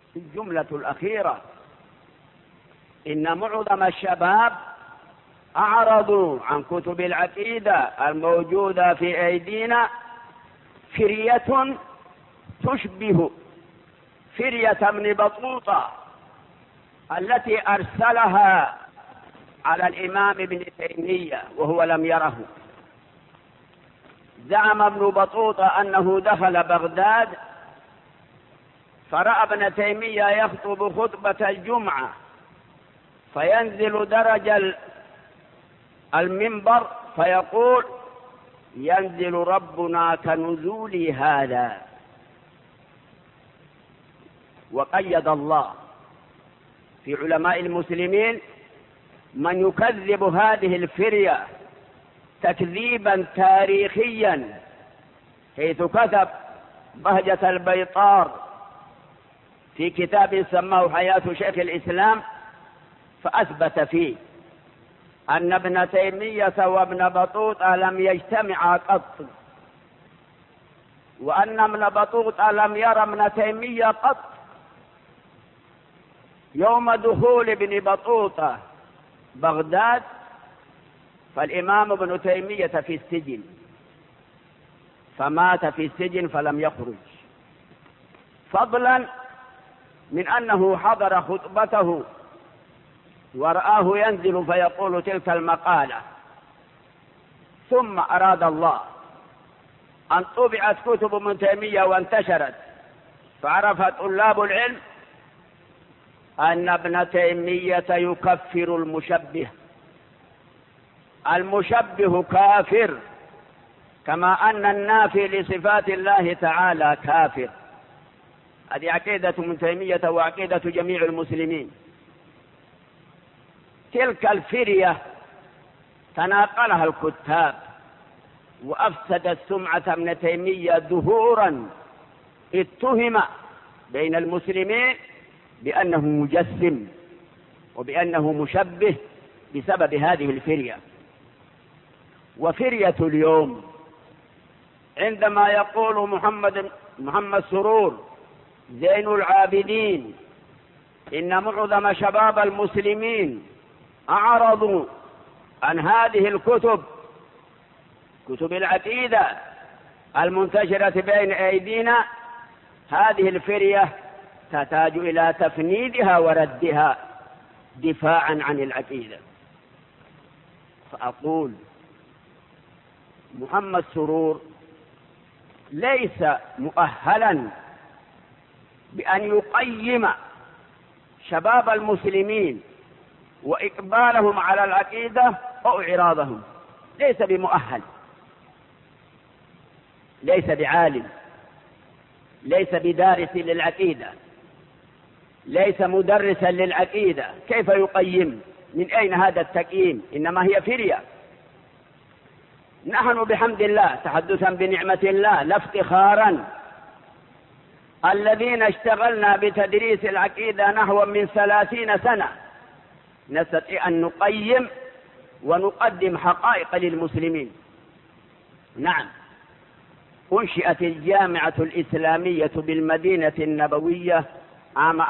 الجملة الأخيرة: إن معظم الشباب أعرضوا عن كتب العقيدة الموجودة في أيدينا فرية تشبه فرية ابن بطوطة التي أرسلها على الإمام ابن تيمية وهو لم يره. زعم ابن بطوطة أنه دخل بغداد فرأى ابن تيمية يخطب خطبة الجمعة، فينزل درج المنبر فيقول: ينزل ربنا كنزول هذا. وقيد الله في علماء المسلمين من يكذب هذه الفرية تكذيبا تاريخيا، حيث كتب بهجة البيطار في كتاب سماه حياة شيخ الإسلام، فأثبت فيه أن ابن تيمية وابن بطوطة لم يجتمعا قط، وأن ابن بطوطة لم يرى ابن تيمية قط. يوم دخول ابن بطوطة بغداد فالإمام ابن تيمية في السجن، فمات في السجن فلم يخرج، فضلا من أنه حضر خطبته ورآه ينزل فيقول تلك المقالة. ثم أراد الله أن طبعت كتب ابن تيمية وانتشرت، فعرف طلاب العلم أن ابن تيمية يكفر المشبه. المشبه كافر، كما أن النافي لصفات الله تعالى كافر. هذه عقيدة ابن تيمية وعقيدة جميع المسلمين. تلك الفرية تناقلها الكتاب وأفسدت سمعة ابن تيمية دهورا. اتهم بين المسلمين بأنه مجسم وبأنه مشبه بسبب هذه الفرية. وفرية اليوم عندما يقول محمد سرور زين العابدين إن معظم شباب المسلمين أعرضوا عن هذه الكتب، كتب العقيدة المنتشرة بين أيدينا، هذه الفرية تحتاج إلى تفنيدها وردها دفاعا عن العقيدة. فأقول محمد سرور ليس مؤهلا بأن يقيم شباب المسلمين وإقبالهم على العقيدة أو إعراضهم، ليس بمؤهل، ليس بعالم، ليس بدارس للعقيدة، ليس مدرسا للعقيدة. كيف يقيم؟ من أين هذا التقييم؟ إنما هي فرية. نحن بحمد الله تحدثا بنعمة الله لا افتخارا الذين اشتغلنا بتدريس العقيدة نحو من 30 سنة نستطيع أن نقيم ونقدم حقائق للمسلمين. نعم، أنشئت الجامعة الإسلامية بالمدينة النبوية عام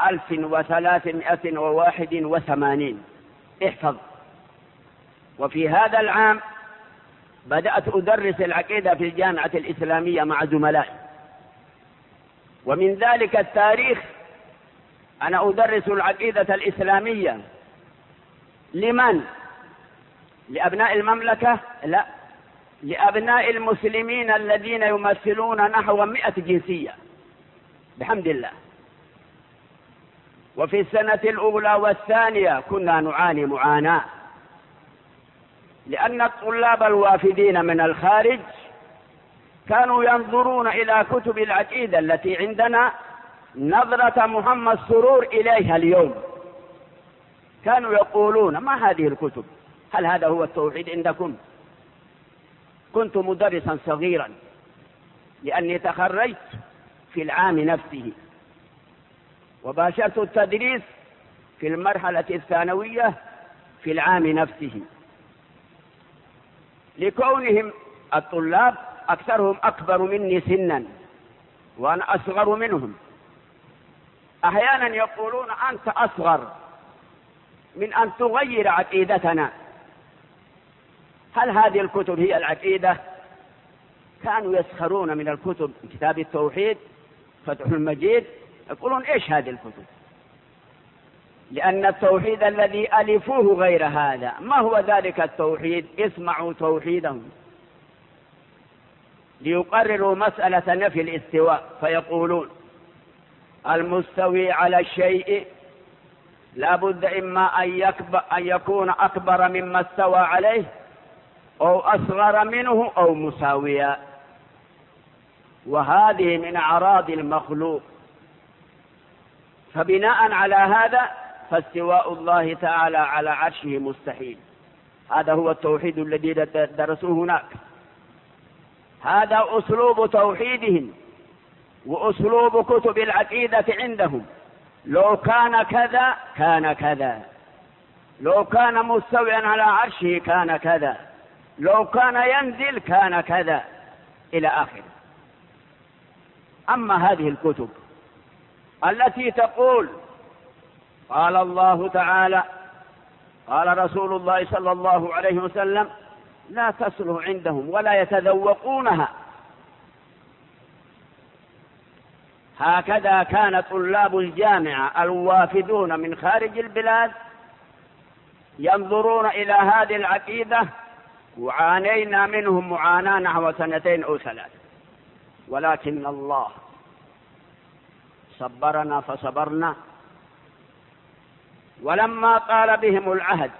1381. احفظ. وفي هذا العام بدأت أدرس العقيدة في الجامعة الإسلامية مع زملائي، ومن ذلك التاريخ أنا أدرس العقيدة الإسلامية. لمن؟ لأبناء المملكة؟ لا، لأبناء المسلمين الذين يمثلون نحو 100 جنسية بحمد الله. وفي السنة الأولى والثانية كنا نعاني معاناة، لأن الطلاب الوافدين من الخارج كانوا ينظرون إلى كتب العقيدة التي عندنا نظرة محمد سرور إليها اليوم. كانوا يقولون: ما هذه الكتب؟ هل هذا هو التوحيد عندكم؟ كنت مدرسا صغيرا لأني تخرجت في العام نفسه، وباشرت التدريس في المرحلة الثانوية في العام نفسه، لكونهم الطلاب أكثرهم أكبر مني سنا وأنا أصغر منهم، أحيانا يقولون أنت أصغر من أن تغير عقيدتنا. هل هذه الكتب هي العقيدة؟ كانوا يسخرون من الكتب، كتاب التوحيد فتح المجيد، يقولون إيش هذه الكتب؟ لأن التوحيد الذي ألفوه غير هذا. ما هو ذلك التوحيد؟ اسمعوا توحيدهم. ليقرروا مسألة نفي الاستواء فيقولون المستوي على الشيء لا بد إما أن يكون أكبر مما استوى عليه أو أصغر منه أو مساويا، وهذه من أعراض المخلوق. فبناء على هذا فاستواء الله تعالى على عرشه مستحيل. هذا هو التوحيد الذي درسوه هناك. هذا أسلوب توحيدهم وأسلوب كتب العقيدة عندهم. لو كان كذا كان كذا، لو كان مستويا على عرشه كان كذا، لو كان ينزل كان كذا إلى آخره. أما هذه الكتب التي تقول قال الله تعالى قال رسول الله صلى الله عليه وسلم لا تصلح عندهم ولا يتذوقونها. هكذا كان طلاب الجامعة الوافدون من خارج البلاد ينظرون إلى هذه العقيدة، وعانينا منهم معاناة نحو 2 أو 3، ولكن الله صبرنا فصبرنا. ولما طال بهم العهد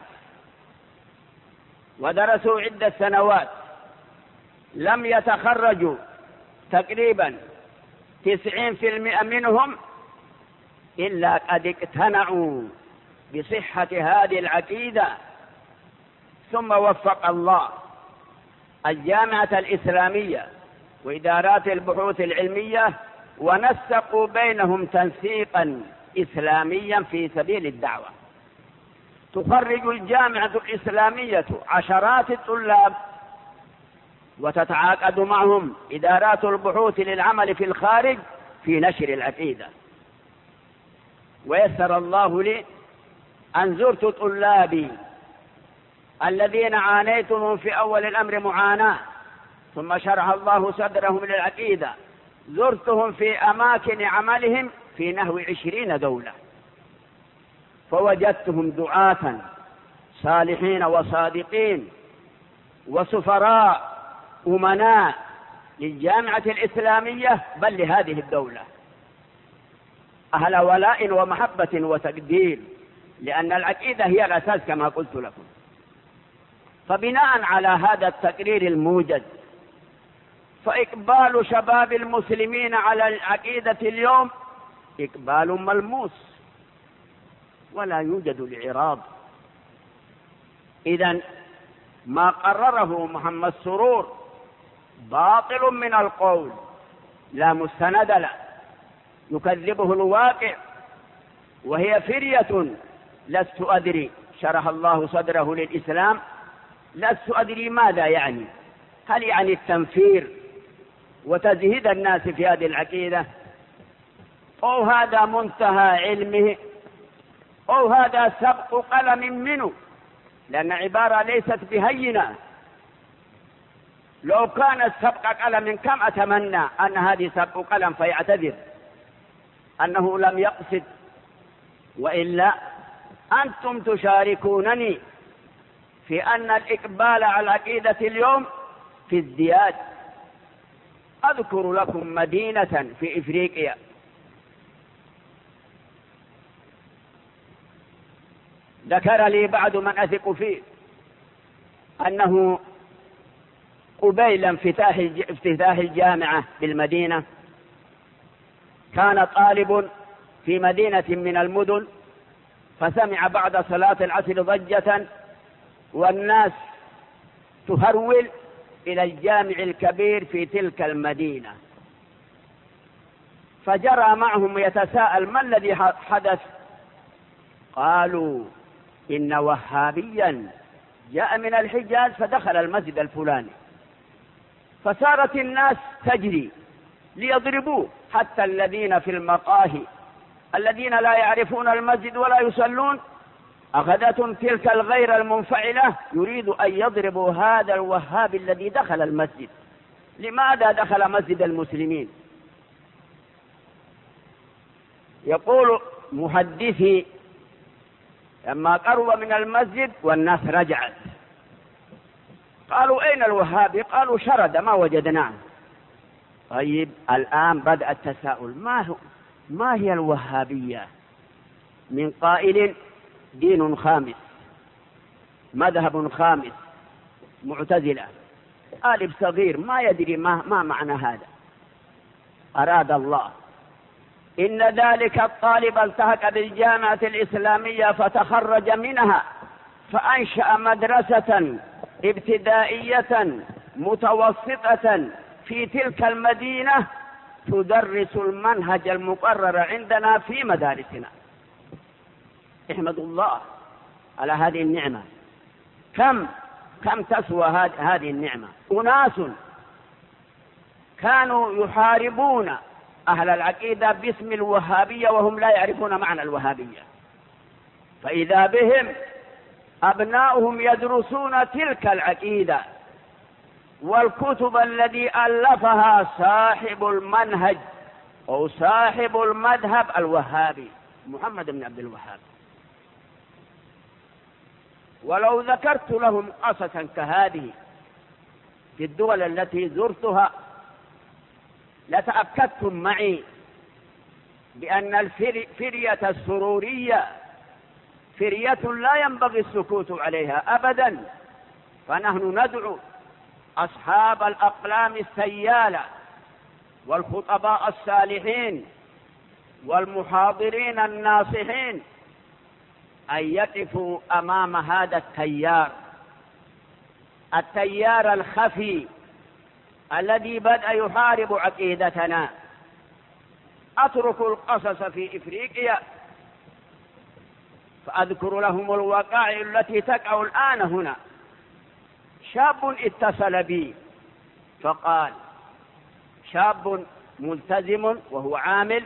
ودرسوا عدة سنوات لم يتخرجوا تقريبا 90% منهم إلا قد اقتنعوا بصحة هذه العقيدة. ثم وفق الله الجامعة الإسلامية وإدارات البحوث العلمية ونسقوا بينهم تنسيقا إسلاميا في سبيل الدعوة. تخرج الجامعة الإسلامية عشرات الطلاب وتتعاقد معهم إدارات البحوث للعمل في الخارج في نشر العقيدة. ويسر الله لي أن زرت طلابي الذين عانيتهم في أول الأمر معاناة ثم شرح الله صدرهم للعقيدة. زرتهم في أماكن عملهم في نحو 20 دولة، فوجدتهم دعاة صالحين وصادقين وسفراء أمناء للجامعة الإسلامية بل لهذه الدولة، أهل ولاء ومحبة وتقدير، لأن العقيدة هي الأساس كما قلت لكم. فبناء على هذا التقرير الموجز فإقبال شباب المسلمين على العقيدة اليوم إقبال ملموس ولا يوجد الإعراض. إذن ما قرره محمد سرور باطل من القول لا مستند له، يكذبه الواقع، وهي فرية لست أدري. شرح الله صدره للإسلام، لست أدري ماذا يعني. هل يعني التنفير وتزهيد الناس في هذه العقيدة، أو هذا منتهى علمه، أو هذا سبق قلم منه؟ لأن عبارة ليست بهينة. لو كانت سبق قلم كم أتمنى أن هذه سبق قلم فيعتذر أنه لم يقصد، وإلا أنتم تشاركونني في أن الإقبال على العقيدة اليوم في ازدياد. أذكر لكم مدينة في إفريقيا ذكر لي بعض من أثق فيه أنه قبيل افتتاح الجامعة بالمدينة كان طالب في مدينة من المدن، فسمع بعد صلاة العصر ضجة والناس تهرول إلى الجامع الكبير في تلك المدينة، فجرى معهم يتساءل ما الذي حدث؟ قالوا إن وهابيا جاء من الحجاز فدخل المسجد الفلاني، فصارت الناس تجري ليضربوه، حتى الذين في المقاهي الذين لا يعرفون المسجد ولا يصلون أخذتهم تلك الغيرة المنفعلة، يريد أن يضربوا هذا الوهابي الذي دخل المسجد. لماذا دخل مسجد المسلمين؟ يقول محدثي لما قرب من المسجد والناس رجعت قالوا أين الوهابي؟ قالوا شرد ما وجدناه. طيب الآن بدأ التساؤل، ما هي الوهابية؟ من قائل دين خامس، مذهب خامس، معتزلة، قالب صغير ما يدري ما معنى هذا. أراد الله إن ذلك الطالب التحق بالجامعة الإسلامية فتخرج منها فأنشأ مدرسة ابتدائية متوسطة في تلك المدينة تدرس المنهج المقرر عندنا في مدارسنا. احمد الله على هذه النعمة. كم تسوى هذه النعمة؟ أناس كانوا يحاربون أهل العقيدة باسم الوهابية وهم لا يعرفون معنى الوهابية، فإذا بهم أبناؤهم يدرسون تلك العقيدة والكتب التي ألفها صاحب المنهج أو صاحب المذهب الوهابي محمد بن عبد الوهاب. ولو ذكرت لهم قصصا كهذه في الدول التي زرتها لتأكدتم معي بأن الفرية السرورية فرية لا ينبغي السكوت عليها أبدا. فنحن ندعو أصحاب الأقلام السيالة والخطباء الصالحين والمحاضرين الناصحين أن يقفوا أمام هذا التيار الخفي الذي بدأ يحارب عقيدتنا. أترك القصص في إفريقيا فأذكر لهم الوقائع التي تقع الآن هنا. شاب اتصل بي فقال، شاب ملتزم وهو عامل،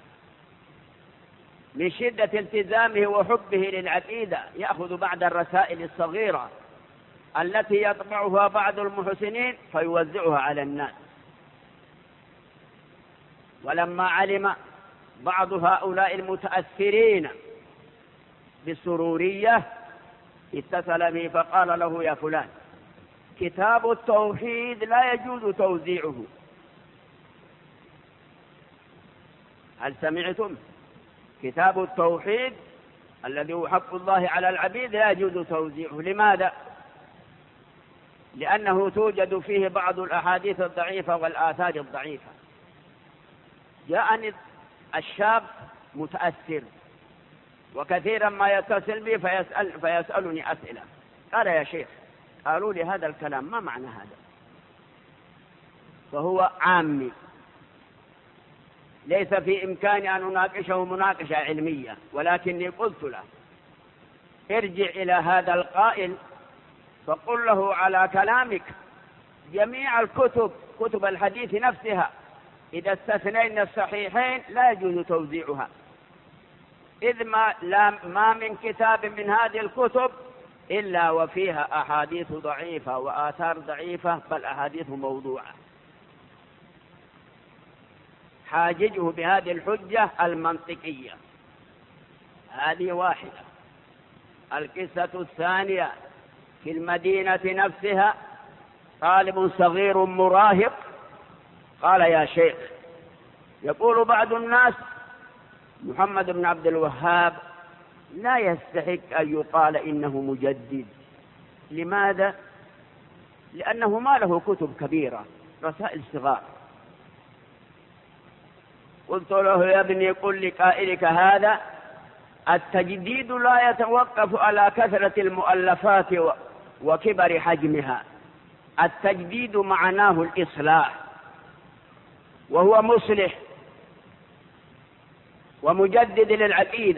من شدة التزامه وحبه للعقيدة يأخذ بعض الرسائل الصغيرة التي يطبعها بعض المحسنين فيوزعها على الناس. ولما علم بعض هؤلاء المتأثرين بالسرورية اتصل به فقال له: يا فلان، كتاب التوحيد لا يجوز توزيعه. هل سمعتم؟ كتاب التوحيد الذي هو حق الله على العبيد لا يجوز توزيعه. لماذا؟ لأنه توجد فيه بعض الأحاديث الضعيفة والآثار الضعيفة. جاءني الشاب متأثر وكثيرا ما يتصل بي فيسألني أسئلة. قال: يا شيخ، قالوا لي هذا الكلام ما معنى هذا؟ فهو عامي ليس في إمكاني أن أناقشه مناقشة علمية، ولكني قلت له: ارجع إلى هذا القائل فقل له على كلامك جميع الكتب، كتب الحديث نفسها، إذا استثنينا الصحيحين لا يجوز توزيعها، إذ ما من كتاب من هذه الكتب إلا وفيها أحاديث ضعيفة وآثار ضعيفة، بل أحاديث موضوعة. حاججه بهذه الحجة المنطقية. هذه واحدة. القصة الثانية في المدينة نفسها، طالب صغير مراهق قال: يا شيخ، يقول بعض الناس محمد بن عبد الوهاب لا يستحق أن يقال إنه مجدد. لماذا؟ لأنه ما له كتب كبيرة، رسائل صغار. قلت له: يا ابني، قل لقائلك هذا التجديد لا يتوقف على كثرة المؤلفات وكبر حجمها. التجديد معناه الإصلاح، وهو مصلح ومجدد للعقيدة،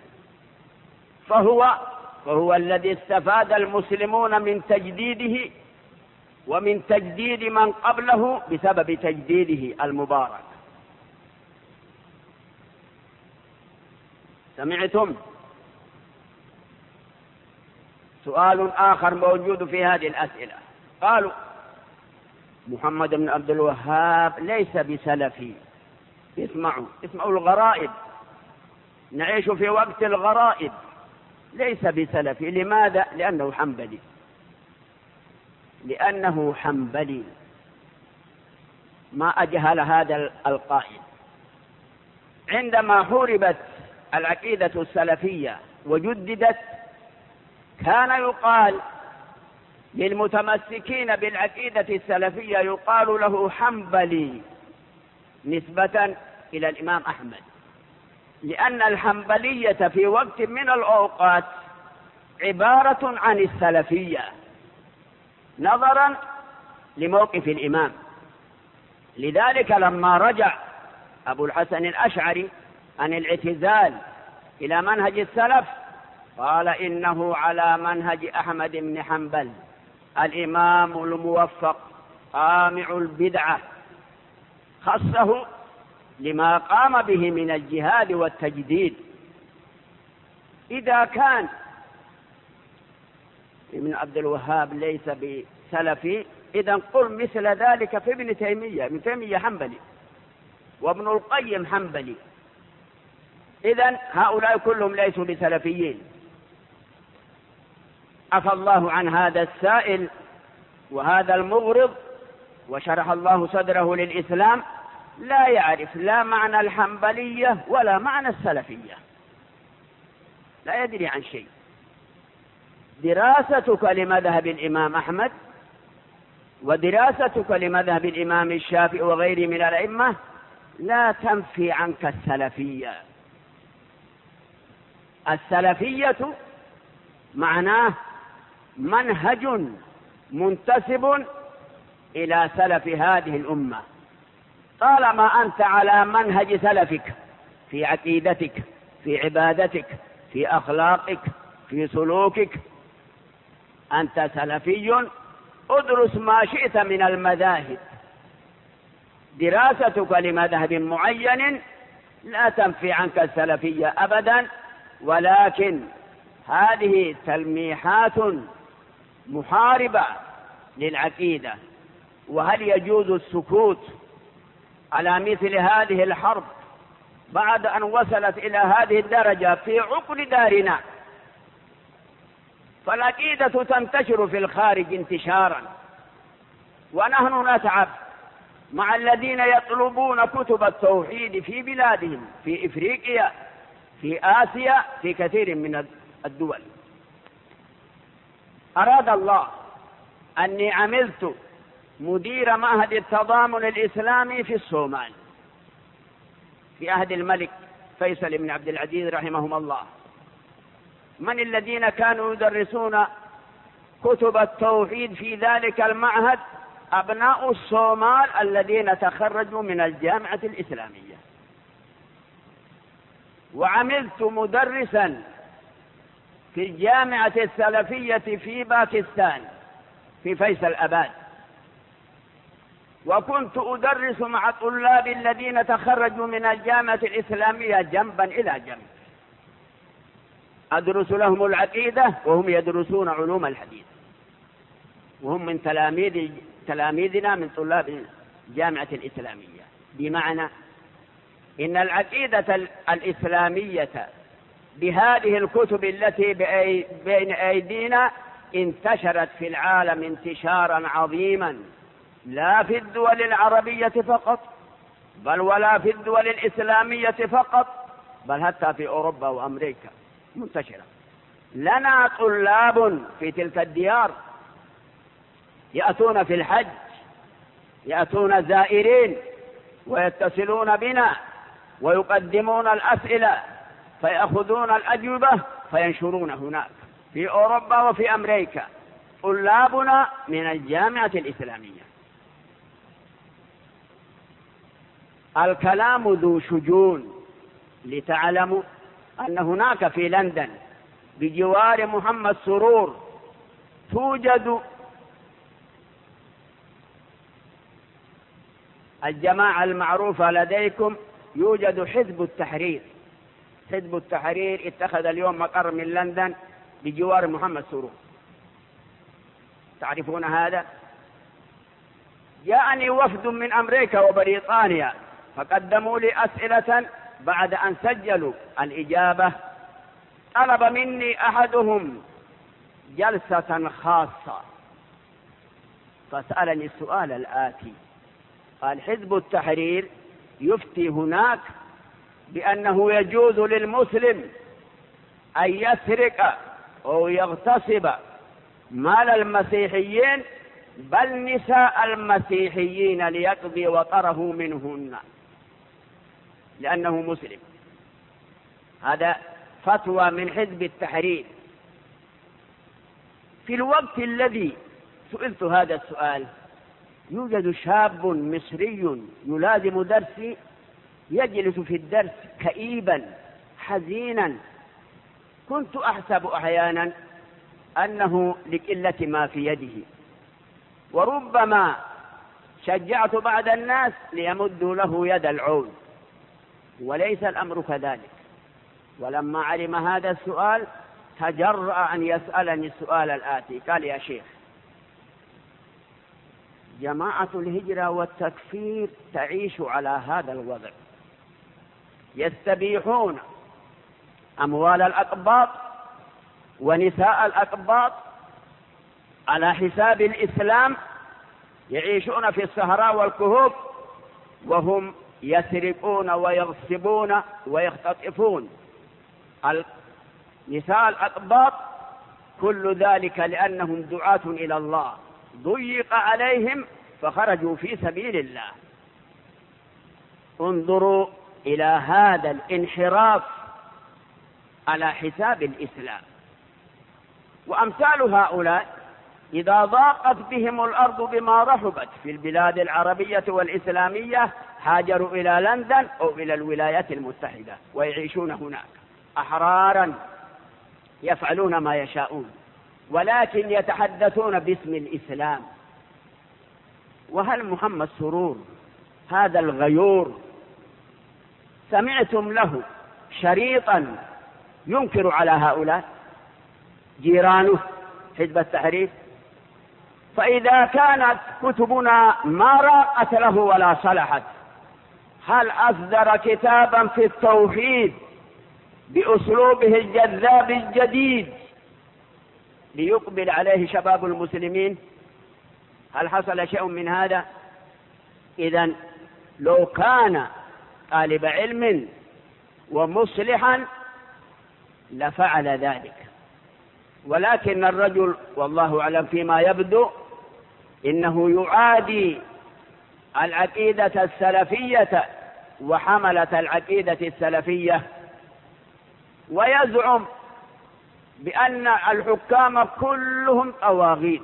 فهو الذي استفاد المسلمون من تجديده ومن تجديد من قبله بسبب تجديده المبارك. سمعتم؟ سؤال آخر موجود في هذه الأسئلة، قالوا محمد بن عبد الوهاب ليس بسلفي. اسمعوا الغرائب، نعيش في وقت الغرائب. ليس بسلفي، لماذا؟ لأنه حنبلي. ما أجهل هذا القائل. عندما حوربت العقيدة السلفية وجددت، كان يقال للمتمسكين بالعقيدة السلفية يقال له حنبلي نسبة إلى الإمام أحمد، لأن الحنبلية في وقت من الأوقات عبارة عن السلفية نظرا لموقف الإمام. لذلك لما رجع أبو الحسن الأشعري عن الاعتزال إلى منهج السلف قال إنه على منهج أحمد بن حنبل الإمام الموفق قامع البدعة، خصه لما قام به من الجهاد والتجديد. إذا كان ابن عبد الوهاب ليس بسلفي، إذن قل مثل ذلك في ابن تيمية حنبلي، وابن القيم حنبلي. إذن هؤلاء كلهم ليسوا بسلفيين. عفى الله عن هذا السائل وهذا المغرض، وشرح الله صدره للإسلام، لا يعرف لا معنى الحنبلية ولا معنى السلفية، لا يدري عن شيء. دراستك لمذهب الإمام أحمد ودراستك لمذهب الإمام الشافعي وغيره من الأئمة لا تنفي عنك السلفية. السلفية معناه منهج منتسب إلى سلف هذه الأمة. طالما أنت على منهج سلفك في عقيدتك، في عبادتك، في أخلاقك، في سلوكك، أنت سلفي. ادرس ما شئت من المذاهب. دراستك لمذهب معين لا تنفي عنك السلفية أبدا، ولكن هذه تلميحات محاربة للعقيدة. وهل يجوز السكوت على مثل هذه الحرب بعد أن وصلت إلى هذه الدرجة في عقر دارنا؟ فالعقيدة تنتشر في الخارج انتشارا، ونحن نتعب مع الذين يطلبون كتب التوحيد في بلادهم، في إفريقيا، في آسيا، في كثير من الدول. أراد الله أني عملت مدير معهد التضامن الإسلامي في الصومال في عهد الملك فيصل بن عبد العزيز رحمهم الله. من الذين كانوا يدرسون كتب التوحيد في ذلك المعهد؟ أبناء الصومال الذين تخرجوا من الجامعة الإسلامية. وعملت مدرسا في الجامعة السلفية في باكستان في فيصل أباد، وكنت أدرس مع طلاب الذين تخرجوا من الجامعة الإسلامية جنبا إلى جنب، أدرس لهم العقيدة وهم يدرسون علوم الحديث، وهم من تلاميذنا من طلاب الجامعة الإسلامية. بمعنى إن العقيدة الإسلامية بهذه الكتب التي بين أيدينا انتشرت في العالم انتشارا عظيما، لا في الدول العربية فقط، بل ولا في الدول الإسلامية فقط، بل حتى في أوروبا وأمريكا منتشرة. لنا طلاب في تلك الديار يأتون في الحج، يأتون زائرين ويتصلون بنا ويقدمون الأسئلة فيأخذون الأجوبة فينشرون هناك في أوروبا وفي أمريكا، طلابنا من الجامعة الإسلامية. الكلام ذو شجون، لتعلموا أن هناك في لندن بجوار محمد سرور توجد الجماعة المعروفة لديكم، يوجد حزب التحرير. حزب التحرير اتخذ اليوم مقر من لندن بجوار محمد سرور. تعرفون هذا؟ جاءني وفد من أمريكا وبريطانيا فقدموا لي أسئلة، بعد أن سجلوا الإجابة طلب مني أحدهم جلسة خاصة، فسألني السؤال الآتي: قال حزب التحرير يفتي هناك بأنه يجوز للمسلم أن يسرق أو يغتصب مال المسيحيين بل نساء المسيحيين ليقضي وطره منهن لأنه مسلم. هذا فتوى من حزب التحرير. في الوقت الذي سئلت هذا السؤال يوجد شاب مصري يلازم درسي يجلس في الدرس كئيبا حزينا، كنت أحسب أحيانا أنه لقلة ما في يده، وربما شجعت بعض الناس ليمدوا له يد العون، وليس الأمر كذلك. ولما علم هذا السؤال تجرأ أن يسألني السؤال الآتي، قال: يا شيخ، جماعة الهجرة والتكفير تعيش على هذا الوضع، يستبيحون أموال الأقباط ونساء الأقباط على حساب الإسلام، يعيشون في الصحراء والكهوف وهم يسرقون ويغصبون ويختطفون نساء الأقباط، كل ذلك لأنهم دعاة إلى الله ضيق عليهم فخرجوا في سبيل الله. انظروا إلى هذا الانحراف على حساب الإسلام. وأمثال هؤلاء إذا ضاقت بهم الأرض بما رحبت في البلاد العربية والإسلامية هاجروا إلى لندن أو إلى الولايات المتحدة ويعيشون هناك أحرارا يفعلون ما يشاءون، ولكن يتحدثون باسم الإسلام. وهل محمد سرور هذا الغيور سمعتم له شريطا ينكر على هؤلاء جيرانه حزب التحرير؟ فإذا كانت كتبنا ما راقت له ولا صلحت، هل أصدر كتابا في التوحيد بأسلوبه الجذاب الجديد ليقبل عليه شباب المسلمين؟ هل حصل شيء من هذا؟ إذن لو كان طالب علم ومصلحا لفعل ذلك، ولكن الرجل والله أعلم فيما يبدو إنه يعادي العقيدة السلفية وحملة العقيدة السلفية، ويزعم بأن الحكام كلهم طواغيت،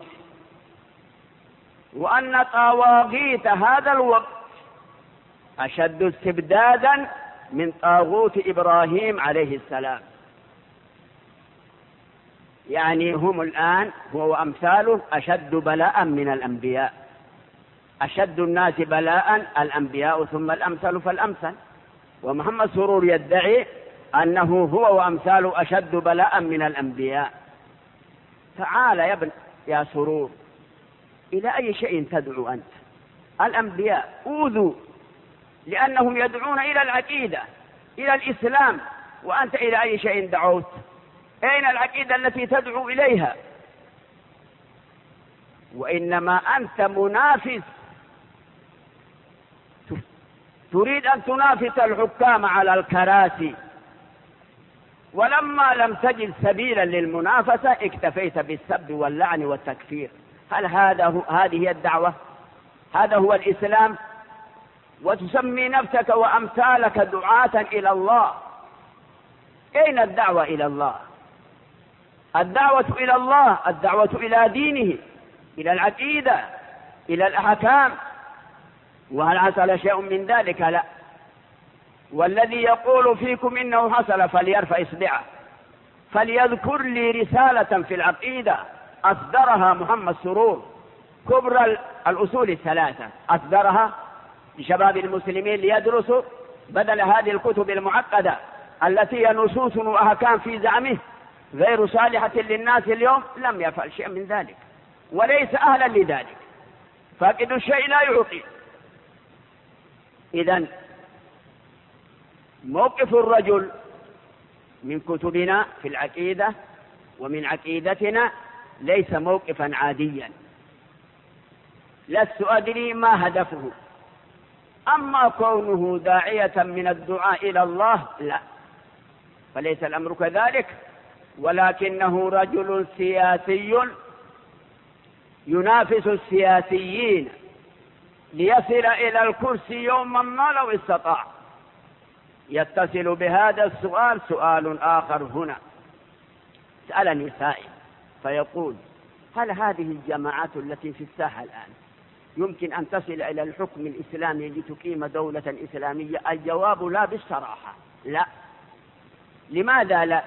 وأن طواغيت هذا الوقت أشد استبدادا من طاغوت إبراهيم عليه السلام. يعني هم الآن هو أمثاله أشد بلاء من الأنبياء، أشد الناس بلاء الأنبياء ثم الأمثل فالأمثل، ومحمد سرور يدعي أنه هو وأمثاله أشد بلاء من الأنبياء. تعال يا ابن يا سرور، إلى أي شيء تدعو أنت؟ الأنبياء أوذوا لأنهم يدعون إلى العقيدة إلى الإسلام، وأنت إلى أي شيء دعوت؟ أين العقيدة التي تدعو إليها؟ وإنما أنت منافس، تريد أن تنافس الحكام على الكراسي، ولما لم تجد سبيلا للمنافسة اكتفيت بالسب واللعن والتكفير. هل هذه الدعوة؟ هذا هو الإسلام؟ وتسمي نفسك وأمثالك دعاة إلى الله. أين الدعوة إلى الله؟ الدعوة إلى الله، الدعوة إلى دينه، إلى العقيدة، إلى الأحكام. وهل حصل شيء من ذلك؟ لا. والذي يقول فيكم إنه حصل فليرفع إصبعه، فليذكر لي رسالة في العقيدة أصدرها محمد سرور، كبرى الأصول الثلاثة، أصدرها لشباب المسلمين ليدرسوا بدل هذه الكتب المعقدة التي هي نصوص وأحكام في زعمه غير صالحة للناس اليوم لم يفعل شيء من ذلك وليس أهلا لذلك. فاقد الشيء لا يعطي. إذن موقف الرجل من كتبنا في العقيدة ومن عقيدتنا ليس موقفا عاديا، لست أدري ما هدفه. أما كونه داعية من الدعاء إلى الله لا، فليس الأمر كذلك، ولكنه رجل سياسي ينافس السياسيين ليصل إلى الكرسي يوما ما لو استطاع. يتصل بهذا السؤال سؤال آخر هنا. سألني سائل فيقول: هل هذه الجماعات التي في الساحة الآن يمكن أن تصل إلى الحكم الإسلامي لتقيم دولة إسلامية؟ الجواب لا بالصراحة، لا. لماذا لا؟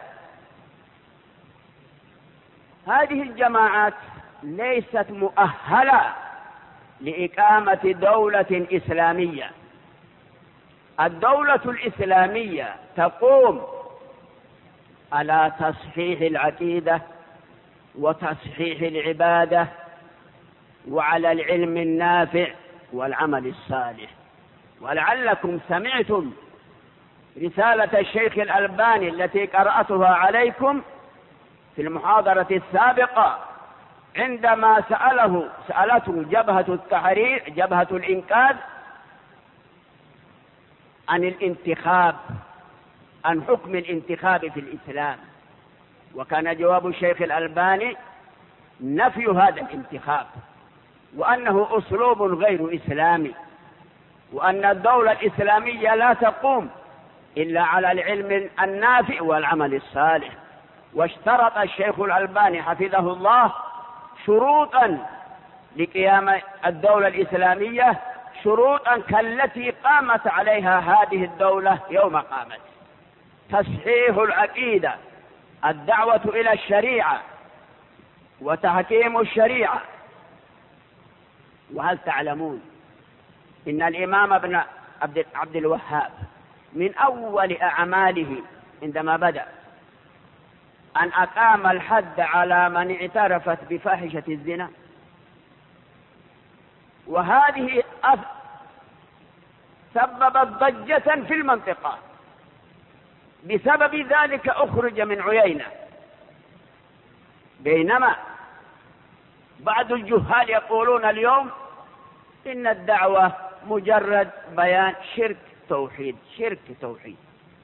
هذه الجماعات ليست مؤهلة لإقامة دولة إسلامية. الدولة الإسلامية تقوم على تصحيح العقيدة وتصحيح العبادة وعلى العلم النافع والعمل الصالح. ولعلكم سمعتم رسالة الشيخ الألباني التي قرأتها عليكم في المحاضرة السابقة، عندما سألته جبهة التحرير جبهة الإنقاذ عن الانتخاب، عن حكم الانتخاب في الإسلام، وكان جواب الشيخ الألباني نفي هذا الانتخاب، وأنه أسلوب غير إسلامي، وأن الدولة الإسلامية لا تقوم إلا على العلم النافع والعمل الصالح. واشترط الشيخ الألباني حفظه الله شروطا لقيام الدولة الإسلامية، شروطا كالتي قامت عليها هذه الدولة يوم قامت: تصحيح العقيدة، الدعوة إلى الشريعة، وتحكيم الشريعة. وهل تعلمون إن الإمام ابن عبد الوهاب من أول أعماله عندما بدأ أن أقام الحد على من اعترفت بفاحشة الزنا، وهذه سببت ضجة في المنطقة. بسبب ذلك أخرج من عيينة، بينما بعض الجهال يقولون اليوم إن الدعوة مجرد بيان شرك توحيد، شرك توحيد.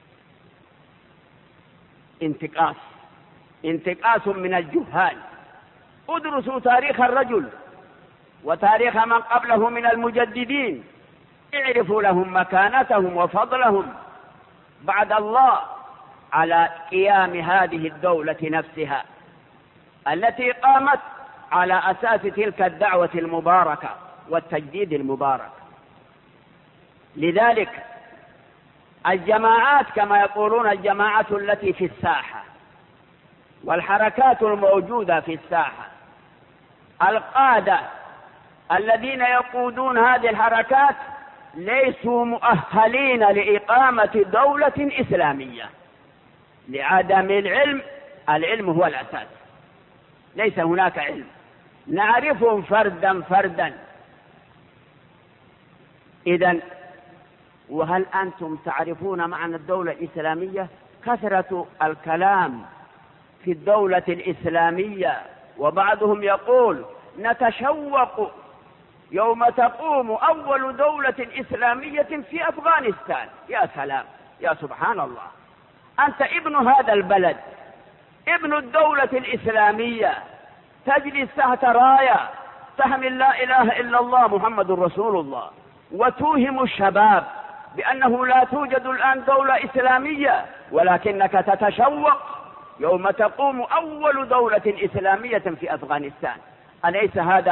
انتقاص من الجهال. ادرسوا تاريخ الرجل وتاريخ من قبله من المجددين، اعرفوا لهم مكانتهم وفضلهم بعد الله على قيام هذه الدولة نفسها التي قامت على أساس تلك الدعوة المباركة والتجديد المبارك. لذلك الجماعات كما يقولون الجماعة التي في الساحة والحركات الموجودة في الساحة، القادة الذين يقودون هذه الحركات ليسوا مؤهلين لإقامة دولة إسلامية لعدم العلم. العلم هو الأساس، ليس هناك علم. نعرفهم فردا فردا. إذن وهل أنتم تعرفون معنى الدولة الإسلامية؟ كثرة الكلام في الدولة الإسلامية، وبعضهم يقول نتشوق يوم تقوم أول دولة إسلامية في أفغانستان. يا سلام، يا سبحان الله، أنت ابن هذا البلد، ابن الدولة الإسلامية، تجلس تحت راية تحمل لا إله إلا الله محمد رسول الله، وتوهم الشباب بأنه لا توجد الآن دولة إسلامية، ولكنك تتشوق يوم تقوم أول دولة إسلامية في أفغانستان. أليس هذا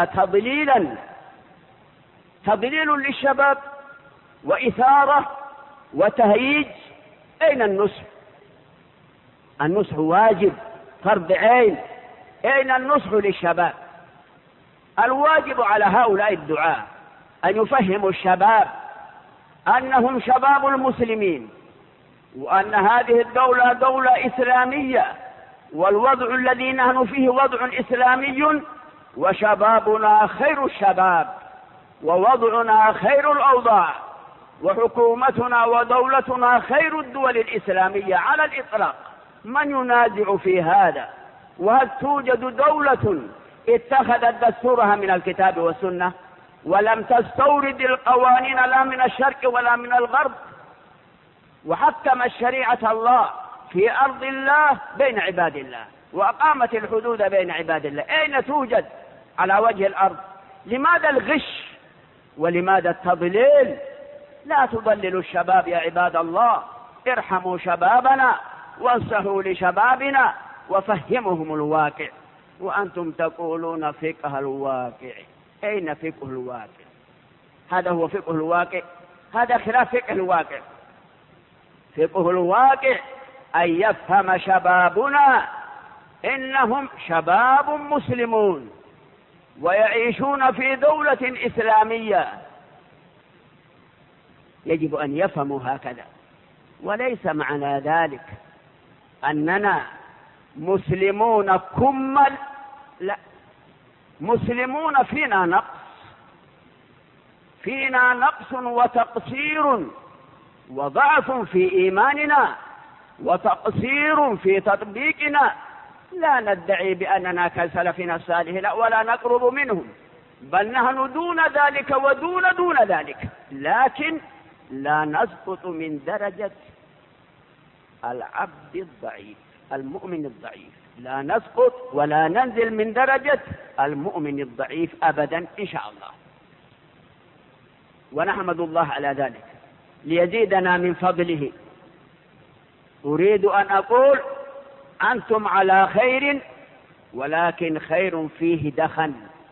تضليل للشباب وإثارة وتهييج؟ أين النصح؟ النصح واجب فرض عين. أين النصح للشباب؟ الواجب على هؤلاء الدعاة أن يفهموا الشباب أنهم شباب المسلمين، وأن هذه الدولة دولة إسلامية، والوضع الذي نحن فيه وضع إسلامي، وشبابنا خير الشباب، ووضعنا خير الأوضاع، وحكومتنا ودولتنا خير الدول الإسلامية على الإطلاق. من ينازع في هذا؟ وهل توجد دولة اتخذت دستورها من الكتاب والسنة ولم تستورد القوانين لا من الشرق ولا من الغرب، وحكم شريعة الله في أرض الله بين عباد الله، وأقامت الحدود بين عباد الله؟ أين توجد على وجه الأرض؟ لماذا الغش ولماذا التضليل؟ لا تضللوا الشباب يا عباد الله، ارحموا شبابنا وانصحوا لشبابنا وفهمهم الواقع. وأنتم تقولون فقه الواقع. أين فقه الواقع؟ هذا هو فقه الواقع؟ هذا خلاف فقه الواقع. فقه الواقع أن يفهم شبابنا إنهم شباب مسلمون ويعيشون في دولة إسلامية، يجب أن يفهموا هكذا. وليس معنى ذلك أننا مسلمون كمل، لا، مسلمون فينا نقص وتقصير وضعف في إيماننا وتقصير في تطبيقنا. لا ندعي بأننا كسلفنا الصالح، لا، ولا نقرب منهم، بل نحن دون ذلك ودون ذلك، لكن لا نسقط من درجة العبد الضعيف المؤمن الضعيف، لا نسقط ولا ننزل من درجة المؤمن الضعيف أبدا إن شاء الله. ونحمد الله على ذلك ليزيدنا من فضله. أريد أن أقول أنتم على خير، ولكن خير فيه دخن،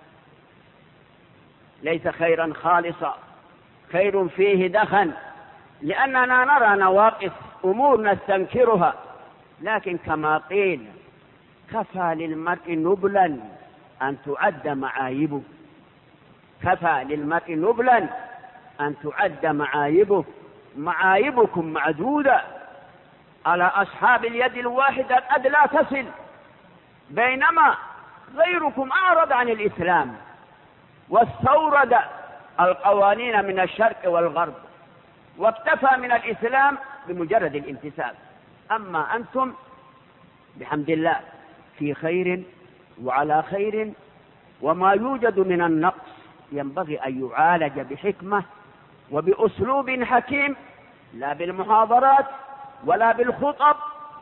ليس خيرا خالصا، خير فيه دخن، لأننا نرى نواقص أمور نستنكرها، لكن كما قيل كفى للمرء نبلا أن تعد معايبه، كفى للمرء نبلا أن تعد معايبه. معايبكم معدودة على أصحاب اليد الواحدة قد لا تصل، بينما غيركم أعرض عن الإسلام واستورد القوانين من الشرق والغرب واكتفى من الإسلام بمجرد الانتساب. أما أنتم بحمد الله في خير وعلى خير، وما يوجد من النقص ينبغي أن يعالج بحكمة وبأسلوب حكيم، لا بالمحاضرات ولا بالخطب،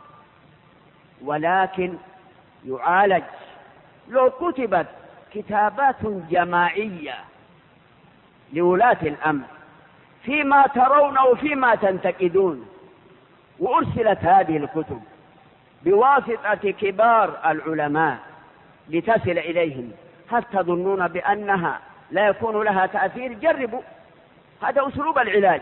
ولكن يعالج. لو كتبت كتابات جماعية لولاة الأمر فيما ترون وفيما تنتقدون، وأرسلت هذه الكتب بواسطة كبار العلماء لتصل إليهم، هل تظنون بأنها لا يكون لها تأثير؟ جربوا، هذا أسلوب العلاج.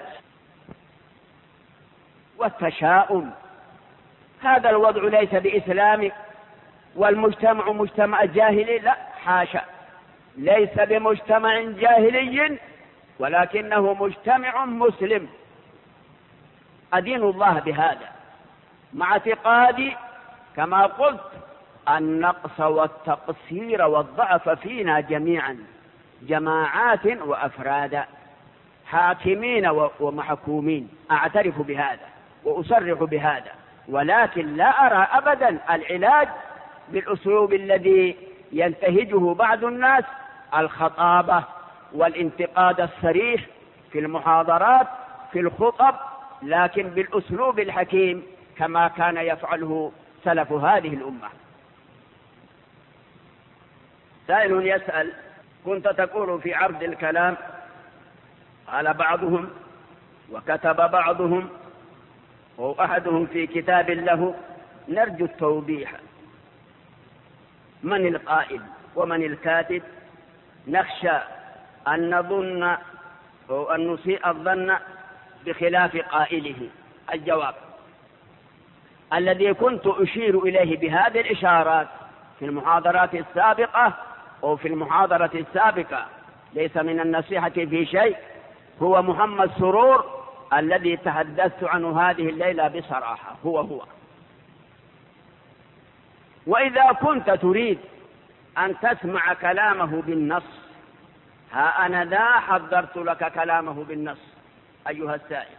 والتشاؤم، هذا الوضع ليس بإسلامي، والمجتمع مجتمع جاهلي، لا حاشا، ليس بمجتمع جاهلي، ولكنه مجتمع مسلم. أدين الله بهذا، مع اعتقادي كما قلت النقص والتقصير والضعف فينا جميعا، جماعات وأفرادا، حاكمين ومحكومين. أعترف بهذا وأصرح بهذا، ولكن لا أرى أبدا العلاج بالأسلوب الذي ينتهجه بعض الناس، الخطابة والانتقاد الصريح في المحاضرات في الخطب، لكن بالأسلوب الحكيم كما كان يفعله سلف هذه الأمة. سائل يسأل: كنت تقول في عرض الكلام على بعضهم، وكتب بعضهم وأحدهم في كتاب له: نرجو التوضيح، من القائل ومن الكاتب؟ نخشى أن نظن أو أن نسيء الظن بخلاف قائله. الجواب: الذي كنت أشير إليه بهذه الإشارات في المحاضرات السابقة أو في المحاضرة السابقة ليس من النصيحة في شيء، هو محمد سرور الذي تحدثت عنه هذه الليلة بصراحة هو. وإذا كنت تريد أن تسمع كلامه بالنص، ها أنا ذا حضرت لك كلامه بالنص أيها السائل.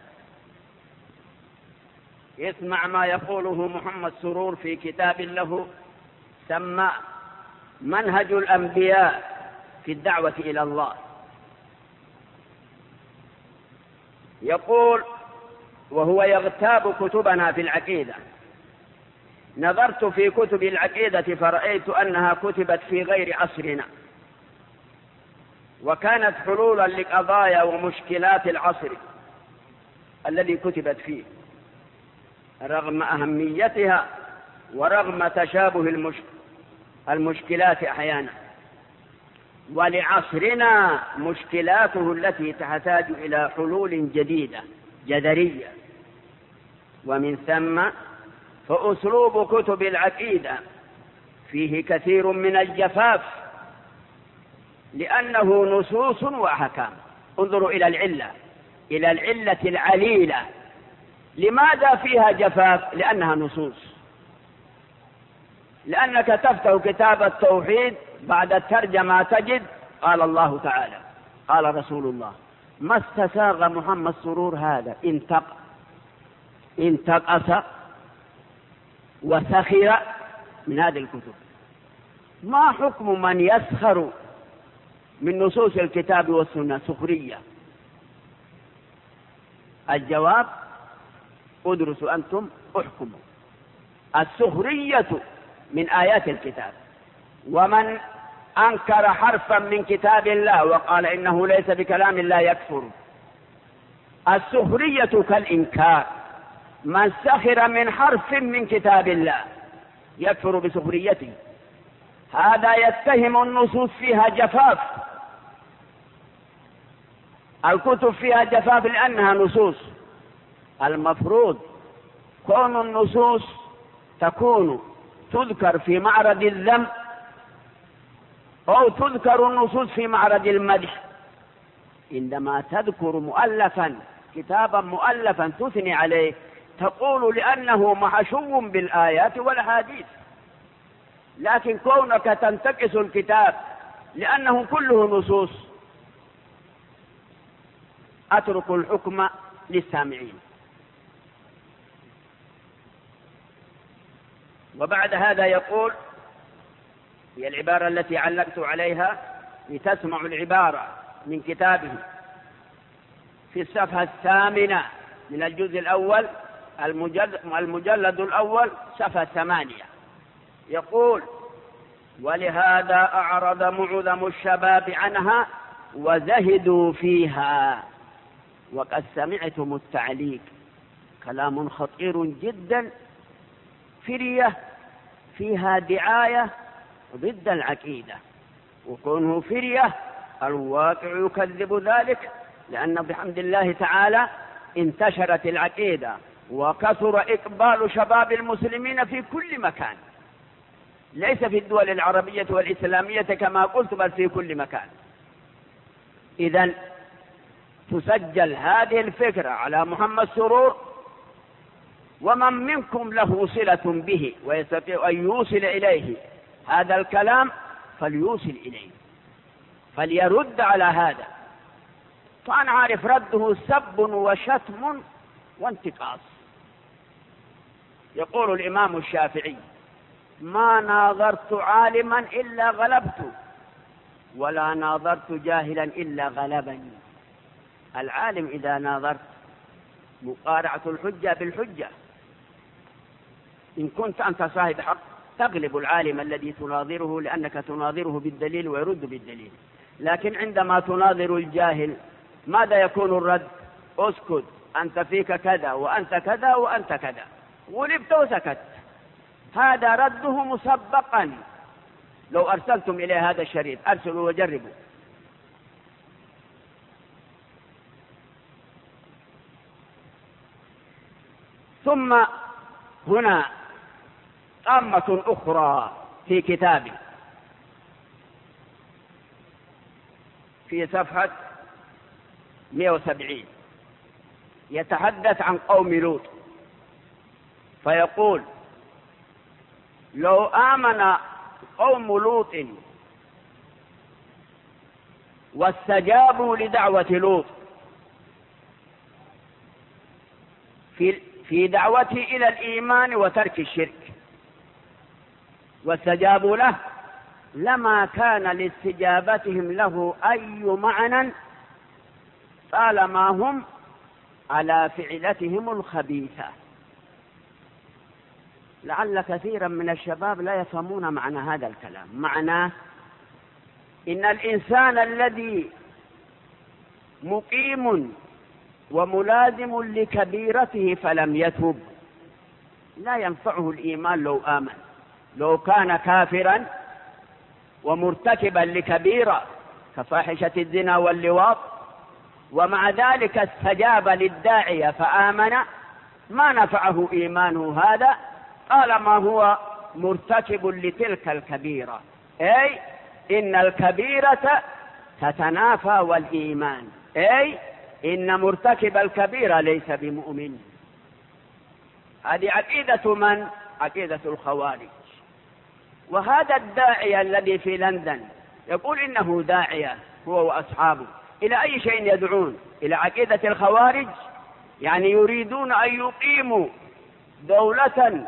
اسمع ما يقوله محمد سرور في كتاب له سمى منهج الأنبياء في الدعوة إلى الله. يقول وهو يغتاب كتبنا في العقيدة: نظرت في كتب العقيدة فرأيت أنها كتبت في غير عصرنا، وكانت حلولا لقضايا ومشكلات العصر الذي كتبت فيه، رغم أهميتها ورغم تشابه المشكلات أحيانا، ولعصرنا مشكلاته التي تحتاج إلى حلول جديدة جذرية. ومن ثم فأسلوب كتب العقيدة فيه كثير من الجفاف، لأنه نصوص وأحكام. انظروا إلى العلة العليلة. لماذا فيها جفاف؟ لأنها نصوص. لأنك تفتح كتاب التوحيد بعد الترجمة تجد قال الله تعالى قال رسول الله. ما استساغ محمد سرور هذا انتقص وسخر من هذه الكتب. ما حكم من يسخر من نصوص الكتاب والسنة؟ سخرية. الجواب: ادرسوا أنتم احكموا. السخرية من آيات الكتاب. ومن أنكر حرفا من كتاب الله وقال إنه ليس بكلام الله يكفر. السخرية كالإنكار. من سخر من حرف من كتاب الله يكفر بسخريته. هذا يتهم النصوص فيها جفاف. الكتب فيها جفاف لأنها نصوص. المفروض كون النصوص تذكر في معرض الذم أو تذكر النصوص في معرض المدح. عندما تذكر مؤلفا كتابا مؤلفا تثني عليه تقول لأنه محشو بالآيات والأحاديث. لكن كونك تنتقص الكتاب لأنه كله نصوص، أترك الحكم للسامعين. وبعد هذا يقول، هي العبارة التي علقت عليها لتسمع العبارة من كتابه في الصفحة 8 من الجزء الأول المجلد الأول صفحة 8. يقول: ولهذا أعرض معظم الشباب عنها وزهدوا فيها. وقد سمعتم التعليق، كلام خطير جدا، فرية فيها دعاية ضد العقيدة، وكونه فرية الواقع يكذب ذلك، لأن بحمد الله تعالى انتشرت العقيدة وكثر إقبال شباب المسلمين في كل مكان، ليس في الدول العربية والإسلامية كما قلت، بل في كل مكان. إذن تسجل هذه الفكرة على محمد سرور، ومن منكم له صلة به ويستطيع أن يوصل إليه هذا الكلام فليوصل إليه، فليرد على هذا. فأنا عارف رده سب وشتم وانتقاص. يقول الإمام الشافعي: ما ناظرت عالما إلا غلبت، ولا ناظرت جاهلا إلا غلبني. العالم إذا ناظرت مقارعة الحجة بالحجة. إن كنت أنت صاحب حق تغلب العالم الذي تناظره، لأنك تناظره بالدليل ويرد بالدليل. لكن عندما تناظر الجاهل ماذا يكون الرد؟ اسكت، أنت فيك كذا وأنت كذا وأنت كذا، غلبت وسكت. هذا رده مسبقا. لو أرسلتم إليه هذا الشريط أرسلوا وجربوا. ثم هنا طامة أخرى في كتابه في صفحة 170. يتحدث عن قوم لوط فيقول: لو آمن قوم لوط واستجابوا لدعوة لوط في دعوته إلى الإيمان وترك الشرك، واستجابوا له، لما كان لاستجابتهم له أي معنى طالما هم على فعلتهم الخبيثة. لعل كثيرا من الشباب لا يفهمون معنى هذا الكلام. معناه إن الإنسان الذي مقيم وملازم لكبيرته فلم يتب لا ينفعه الإيمان لو آمن. لو كان كافرا ومرتكبا لكبيرة كفاحشة الزنا واللواط ومع ذلك استجاب للداعية فآمن، ما نفعه إيمانه هذا طالما هو مرتكب لتلك الكبيرة. أي إن الكبيرة تتنافى والإيمان، أي إن مرتكب الكبيرة ليس بمؤمن. هذه عقيدة من؟ عقيدة الخوارج. وهذا الداعية الذي في لندن يقول إنه داعية هو وأصحابه، إلى أي شيء يدعون؟ إلى عقيدة الخوارج؟ يعني يريدون أن يقيموا دولة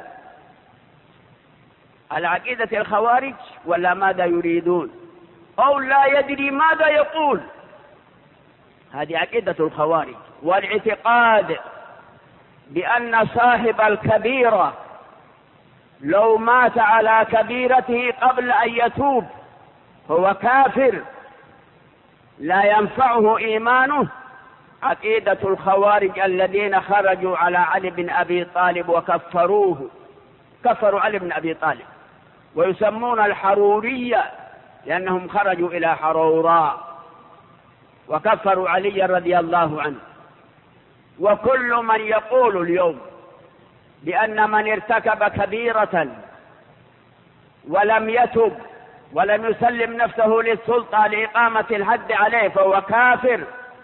على عقيدة الخوارج ولا ماذا يريدون؟ أو لا يدري ماذا يقول. هذه عقيدة الخوارج. والاعتقاد بأن صاحب الكبيرة لو مات على كبيرته قبل أن يتوب هو كافر لا ينفعه إيمانه، عقيدة الخوارج الذين خرجوا على علي بن أبي طالب وكفروه، كفروا علي بن أبي طالب، ويسمون الحرورية لأنهم خرجوا إلى حروراء وكفروا علي رضي الله عنه. وكل من يقول اليوم بأن من ارتكب كبيرة ولم يتب ولم يسلم نفسه للسلطة لإقامة الحد عليه فهو كافر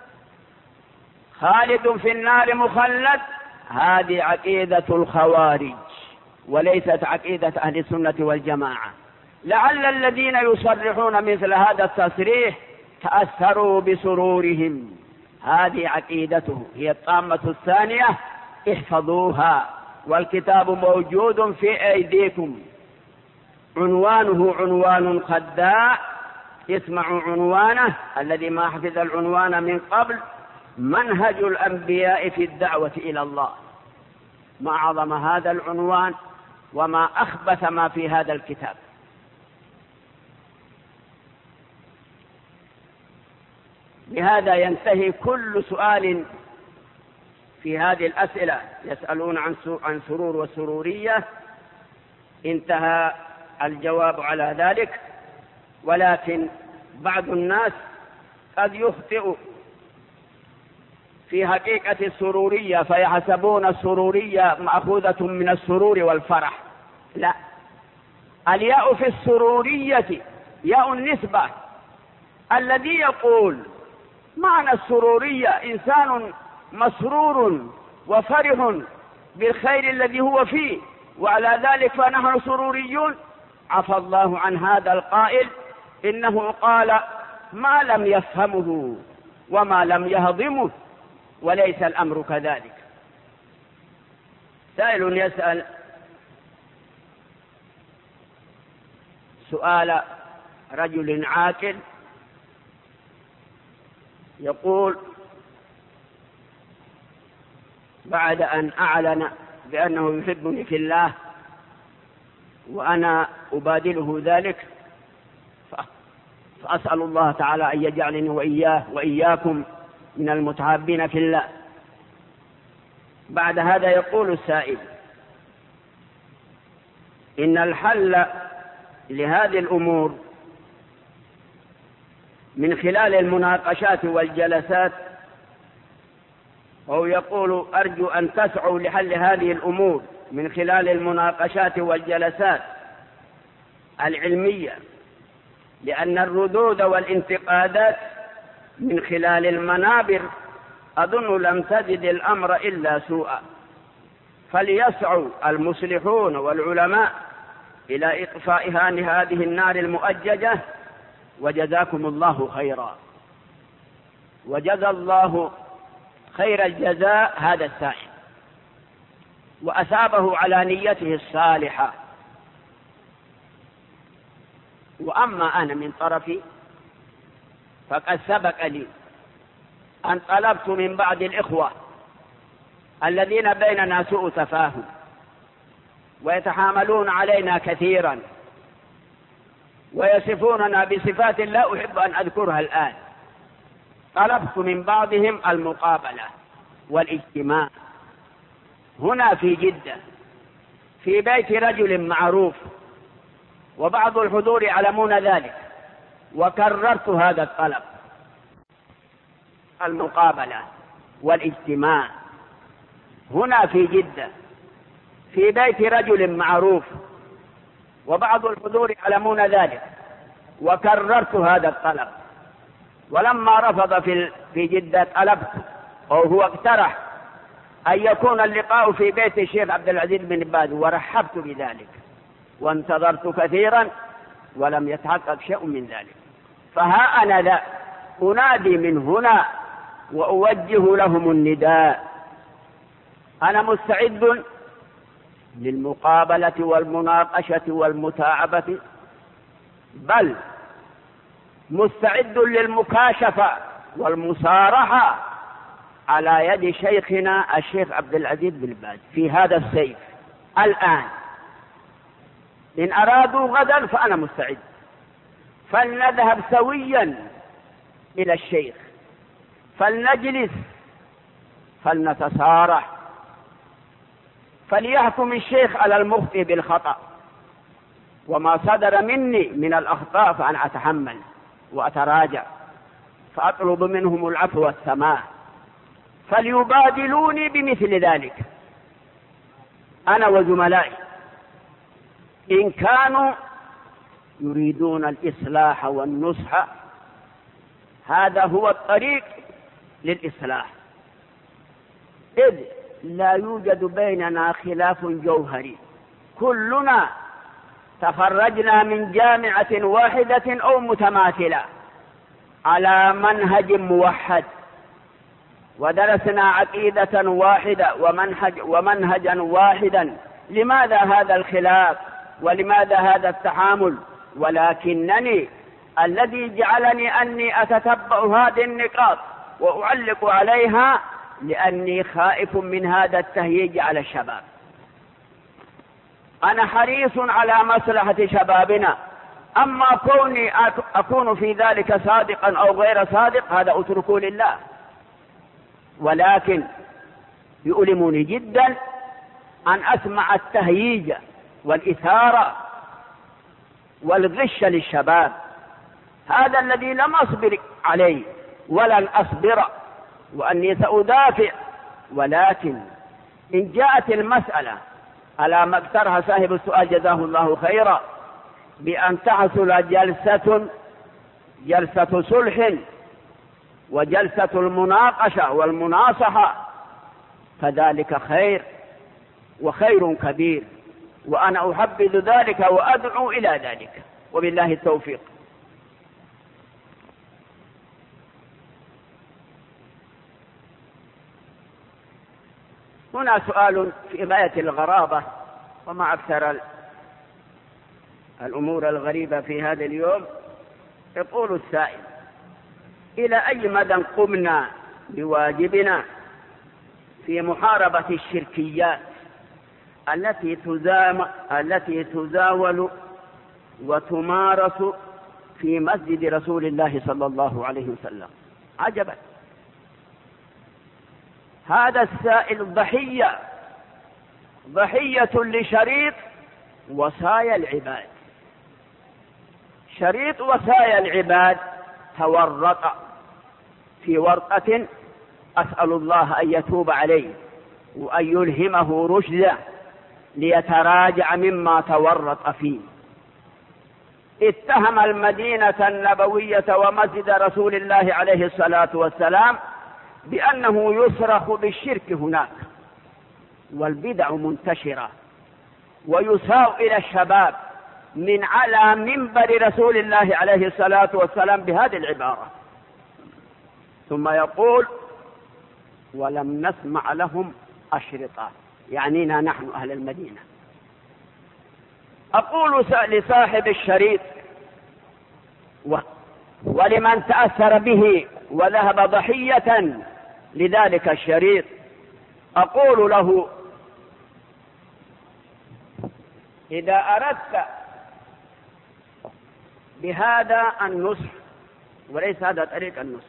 خالد في النار مخلد، هذه عقيدة الخوارج وليست عقيدة أهل السنة والجماعة. لعل الذين يصرحون مثل هذا التصريح تأثروا بسرورهم. هذه عقيدته، هي الطامة الثانية، احفظوها، والكتاب موجود في أيديكم، عنوانه عنوان خداع. اسمعوا عنوانه الذي ما حفظ العنوان من قبل: منهج الأنبياء في الدعوة إلى الله. ما أعظم هذا العنوان وما أخبث ما في هذا الكتاب. بهذا ينتهي كل سؤال في هذه الأسئلة. يسألون عن سرور وسرورية، انتهى الجواب على ذلك. ولكن بعض الناس قد يخطئ في حقيقة السرورية فيحسبون السرورية مأخوذة من السرور والفرح. لا، الياء في السرورية ياء النسبة. الذي يقول معنى السرورية إنسان مسرور وفرح بالخير الذي هو فيه، وعلى ذلك فنحن سروريون، عفى الله عن هذا القائل، إنه قال ما لم يفهمه وما لم يهضمه، وليس الأمر كذلك. سائل يسأل سؤال رجل عاقل يقول: بعد أن أعلن بأنه يحبني في الله وأنا أبادله ذلك، فأسأل الله تعالى أن يجعلني وإياكم من المتحابين في الله. بعد هذا يقول السائل: إن الحل لهذه الأمور من خلال المناقشات والجلسات، أو يقول: أرجو أن تسعوا لحل هذه الأمور من خلال المناقشات والجلسات العلمية، لأن الردود والانتقادات من خلال المنابر أظن لم تزد الأمر إلا سوءا، فليسعوا المصلحون والعلماء إلى إطفاء هذه النار المؤججة، وجزاكم الله خيرا، وجزى الله خير الجزاء هذا السائل، وأثابه على نيته الصالحة. وأما أنا من طرفي فقد سبق لي أن طلبت من بعض الإخوة الذين بيننا سوء تفاهم ويتحاملون علينا كثيرا ويصفوننا بصفات لا أحب أن أذكرها الآن، طلبت من بعضهم المقابلة والاجتماع هنا في جدة في بيت رجل معروف، وبعض الحضور يعلمون ذلك، وكررت هذا الطلب، المقابلة والاجتماع هنا في جدة في بيت رجل معروف، وبعض الحضور يعلمون ذلك، وكررت هذا الطلب. ولما رفض في جدة طلبت، أو هو اقترح أن يكون اللقاء في بيت الشيخ عبد العزيز بن باز، ورحبت بذلك وانتظرت كثيرا ولم يتحقق شيء من ذلك. فها أنا لا أنادي من هنا وأوجه لهم النداء، أنا مستعد للمقابلة والمناقشة والمتاعبة، بل مستعد للمكاشفة والمصارحة على يد شيخنا الشيخ عبد العزيز بن باز في هذا السيف الآن. إن أرادوا غدا فأنا مستعد، فلنذهب سويا إلى الشيخ، فلنجلس، فلنتصارح، فليحكم الشيخ على المخطئ بالخطأ، وما صدر مني من الأخطاء فأنا أتحمل وأتراجع، فأطلب منهم العفو والسماح، فليبادلوني بمثل ذلك أنا وزملائي إن كانوا يريدون الإصلاح والنصح. هذا هو الطريق للإصلاح، إذ لا يوجد بيننا خلاف جوهري، كلنا تخرجنا من جامعة واحدة أو متماثلة على منهج موحد، ودرسنا عقيدة واحدة ومنهجا واحدا. لماذا هذا الخلاف ولماذا هذا التحامل؟ ولكنني الذي جعلني أني أتتبع هذه النقاط وأعلق عليها لأني خائف من هذا التهييج على الشباب. أنا حريص على مصلحة شبابنا، أما كوني أكون في ذلك صادقا أو غير صادق هذا أتركه لله، ولكن يؤلمني جدا أن أسمع التهييج والإثارة والغش للشباب، هذا الذي لم أصبر عليه ولن أصبر، وأني سأدافع. ولكن إن جاءت المسألة على ما اقترح صاحب السؤال جزاه الله خيرا بأن تحصل جلسة صلح وجلسة المناقشة والمناصحة، فذلك خير وخير كبير، وأنا أحبذ ذلك وأدعو إلى ذلك، وبالله التوفيق. هنا سؤال في غاية الغرابة، وما أكثر الأمور الغريبة في هذا اليوم. يقول السائل: إلى أي مدى قمنا بواجبنا في محاربة الشركيات التي تزاول وتمارس في مسجد رسول الله صلى الله عليه وسلم؟ عجبا، هذا السائل ضحية لشريط وصايا العباد. شريط وصايا العباد تورط في ورقة، أسأل الله أن يتوب عليه وأن يلهمه رشده ليتراجع مما تورط فيه. اتهم المدينة النبوية ومسجد رسول الله عليه الصلاة والسلام بأنه يصرخ بالشرك هناك، والبدع منتشرة، ويساء إلى الشباب من على منبر رسول الله عليه الصلاة والسلام بهذه العبارة. ثم يقول: ولم نسمع لهم أشرطة، يعنينا نحن أهل المدينة. أقول لصاحب الشريط ولمن تأثر به وذهب ضحية لذلك الشريط، أقول له: إذا أردت بهذا النصح، وليس هذا طريق النصح،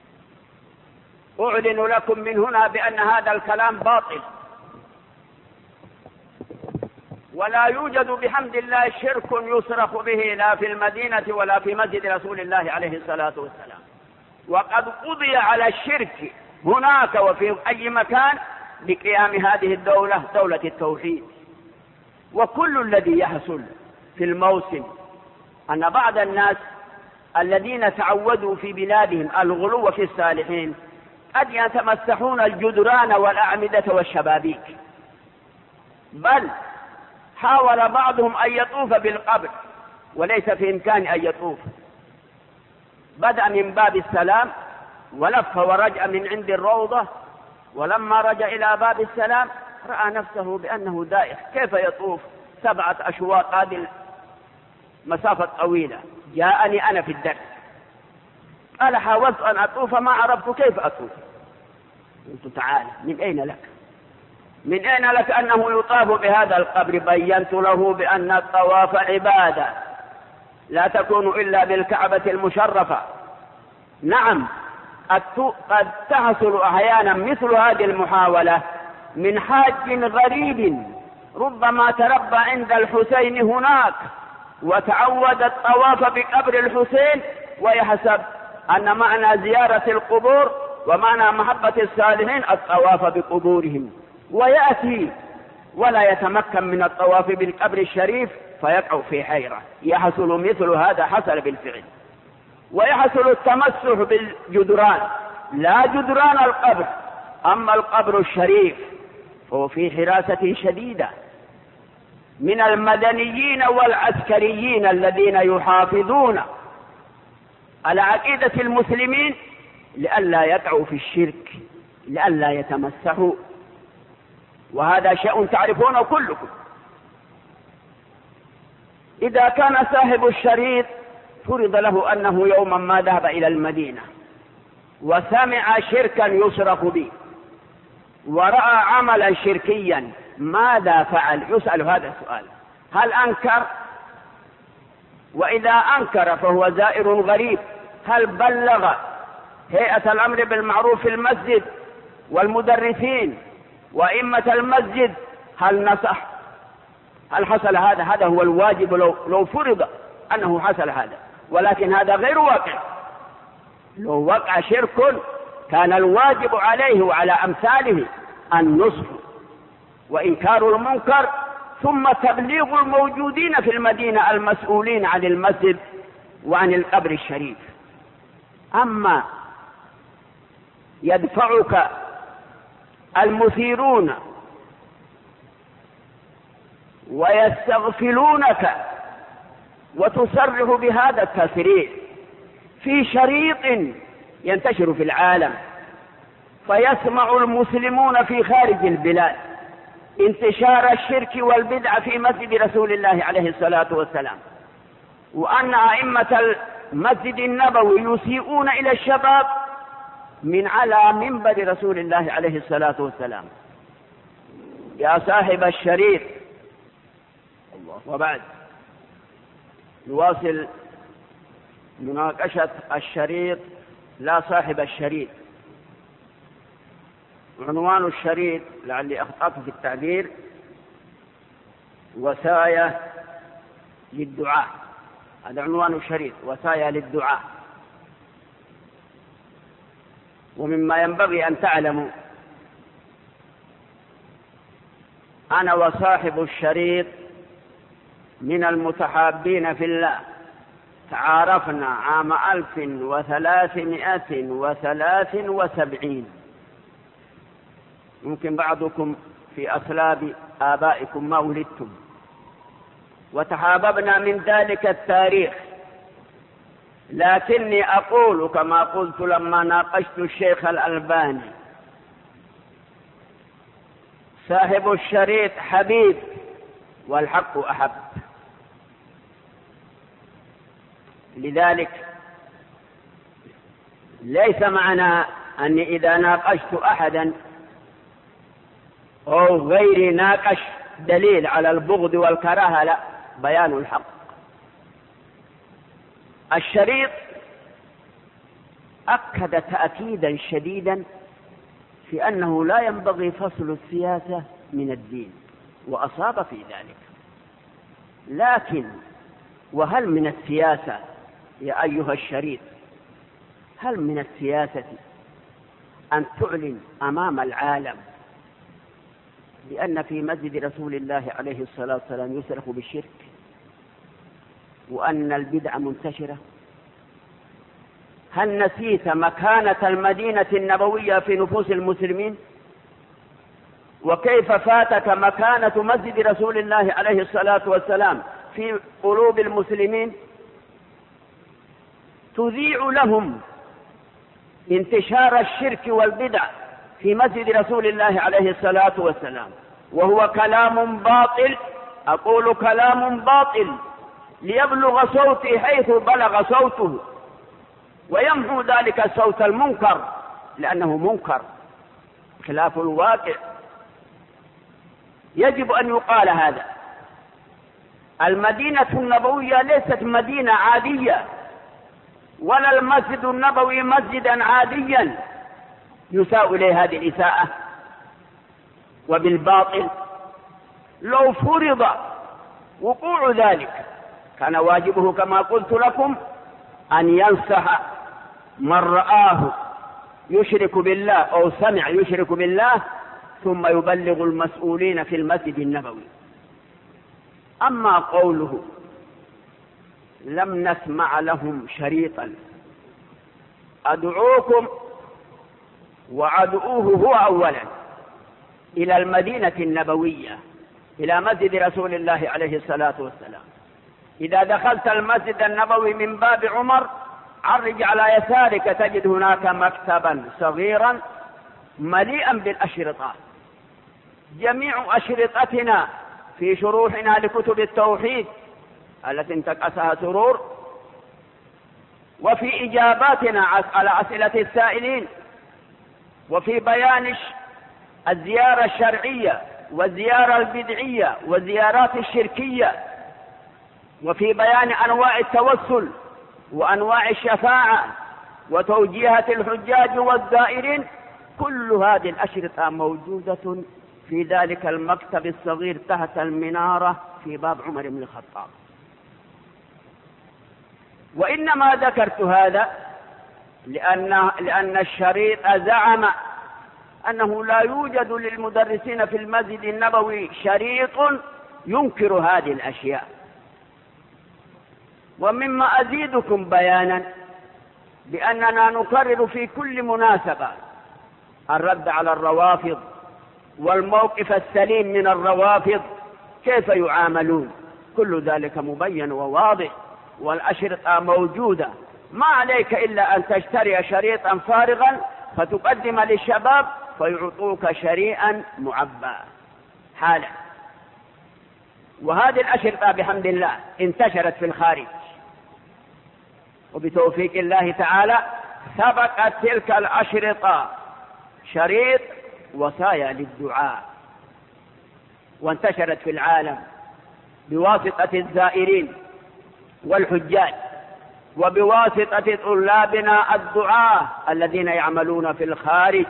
أعلن لكم من هنا بأن هذا الكلام باطل، ولا يوجد بحمد الله شرك يصرخ به لا في المدينة ولا في مسجد رسول الله عليه الصلاة والسلام، وقد قضي على الشرك هناك وفي أي مكان بقيام هذه الدولة، دولة التوحيد. وكل الذي يحصل في الموسم أن بعض الناس الذين تعودوا في بلادهم الغلو في الصالحين قد يتمسحون الجدران والأعمدة والشبابيك، بل حاول بعضهم أن يطوف بالقبر وليس في إمكان أن يطوف، بدأ من باب السلام ولف ورجع من عند الروضة، ولما رجع إلى باب السلام رأى نفسه بأنه دائخ، كيف يطوف 7 أشواط هذه مسافة طويلة؟ جاءني أنا في الدرس قال: حاولت أن أطوف ما عرفت كيف أطوف. قلت: تعال، من أين لك؟ من أين لك أنه يطاف بهذا القبر؟ بينت له بأن الطواف عبادة لا تكون إلا بالكعبة المشرفة. نعم، قد تحصل أحيانا مثل هذه المحاولة من حاج غريب ربما تربى عند الحسين هناك وتعود الطواف بقبر الحسين، ويحسب أن معنى زيارة القبور ومعنى محبة الصالحين الطواف بقبورهم، ويأتي ولا يتمكن من الطواف بالقبر الشريف فيقع في حيرة. يحصل مثل هذا، حصل بالفعل. ويحصل التمسح بالجدران، لا جدران القبر، أما القبر الشريف فهو في حراسة شديدة من المدنيين والعسكريين الذين يحافظون على عقيدة المسلمين لئلا يقعوا في الشرك، لئلا يتمسحوا، وهذا شيء تعرفونه كلكم. إذا كان صاحب الشريط فرض له أنه يوما ما ذهب إلى المدينة وسمع شركا يصرخ به ورأى عملا شركيا، ماذا فعل؟ يسأل هذا السؤال. هل أنكر؟ وإذا أنكر فهو زائر غريب. هل بلغ هيئة الأمر بالمعروف في المسجد والمدرسين وإمة المسجد؟ هل نصح؟ هل حصل هذا؟ هذا هو الواجب لو فرض أنه حصل هذا، ولكن هذا غير واقع. لو وقع شرك كان الواجب عليه وعلى أمثاله النصح وإنكار المنكر، ثم تبليغ الموجودين في المدينة المسؤولين عن المسجد وعن القبر الشريف. أما يدفعك المثيرون ويستغفلونك وتصرح بهذا التسريع في شريط ينتشر في العالم، فيسمع المسلمون في خارج البلاد انتشار الشرك والبدع في مسجد رسول الله عليه الصلاة والسلام، وأن أئمة المسجد النبوي يسيئون إلى الشباب من على منبر رسول الله عليه الصلاة والسلام. يا صاحب الشريط، وبعد نواصل مناقشة الشريط لا صاحب الشريط. عنوان الشريط لعلي أخطأت في التعبير: وسايا للدعاء. هذا عنوان الشريط، وسايا للدعاء. ومما ينبغي أن تعلموا أنا وصاحب الشريط من المتحابين في الله، تعارفنا عام 1373 ممكن بعضكم في أصلاب آبائكم ما ولدتم، وتحاببنا من ذلك التاريخ. لكني أقول كما قلت لما ناقشت الشيخ الألباني: صاحب الشريط حبيب والحق أحب. لذلك ليس معنى أني إذا ناقشت أحدا أو غيري ناقش دليل على البغض والكراهة، لا، بيان الحق. الشريط أكد تأكيدا شديدا في أنه لا ينبغي فصل السياسة من الدين، وأصاب في ذلك. لكن وهل من السياسة يا أيها الشريط، هل من السياسة أن تعلن أمام العالم بأن في مسجد رسول الله عليه الصلاة والسلام يسرق بالشرك، وأن البدع منتشرة؟ هل نسيت مكانة المدينة النبوية في نفوس المسلمين؟ وكيف فاتك مكانة مسجد رسول الله عليه الصلاة والسلام في قلوب المسلمين؟ تذيع لهم انتشار الشرك والبدع في مسجد رسول الله عليه الصلاة والسلام، وهو كلام باطل. أقول كلام باطل ليبلغ صوتي حيث بلغ صوته، ويمحو ذلك الصوت المنكر، لأنه منكر خلاف الواقع. يجب أن يقال هذا. المدينة النبوية ليست مدينة عادية، ولا المسجد النبوي مسجدا عاديا يساء إليه هذه الإساءة وبالباطل. لو فرض وقوع ذلك كان واجبه كما قلت لكم أن ينصح من رآه يشرك بالله أو سمع يشرك بالله، ثم يبلغ المسؤولين في المسجد النبوي. أما قوله لم نسمع لهم شريطا، أدعوكم وعدؤوه هو أولا إلى المدينة النبوية، إلى مسجد رسول الله عليه الصلاة والسلام. إذا دخلت المسجد النبوي من باب عمر، عرج على يسارك تجد هناك مكتبا صغيرا مليئا بالأشرطة. جميع أشرطتنا في شروحنا لكتب التوحيد التي انتقصها سرور، وفي إجاباتنا على أسئلة السائلين، وفي بيان الزيارة الشرعية والزيارة البدعية والزيارات الشركية، وفي بيان أنواع التوسل وأنواع الشفاعة وتوجيهة الحجاج والزائرين. كل هذه الأشرطة موجودة في ذلك المكتب الصغير تحت المنارة في باب عمر بن الخطاب. وإنما ذكرت هذا لأن الشريط زعم أنه لا يوجد للمدرسين في المسجد النبوي شريط ينكر هذه الأشياء. ومما أزيدكم بيانا بأننا نكرر في كل مناسبة الرد على الروافض والموقف السليم من الروافض كيف يعاملون. كل ذلك مبين وواضح، والأشرطة موجودة. ما عليك إلا أن تشتري شريطا فارغا فتقدم للشباب فيعطوك شريئا معبى حالا. وهذه الأشرطة بحمد الله انتشرت في الخارج، وبتوفيق الله تعالى سبقت تلك الأشرطة شريط وصايا للدعاء، وانتشرت في العالم بواسطة الزائرين والحجاج، وبواسطة طلابنا الدعاة الذين يعملون في الخارج،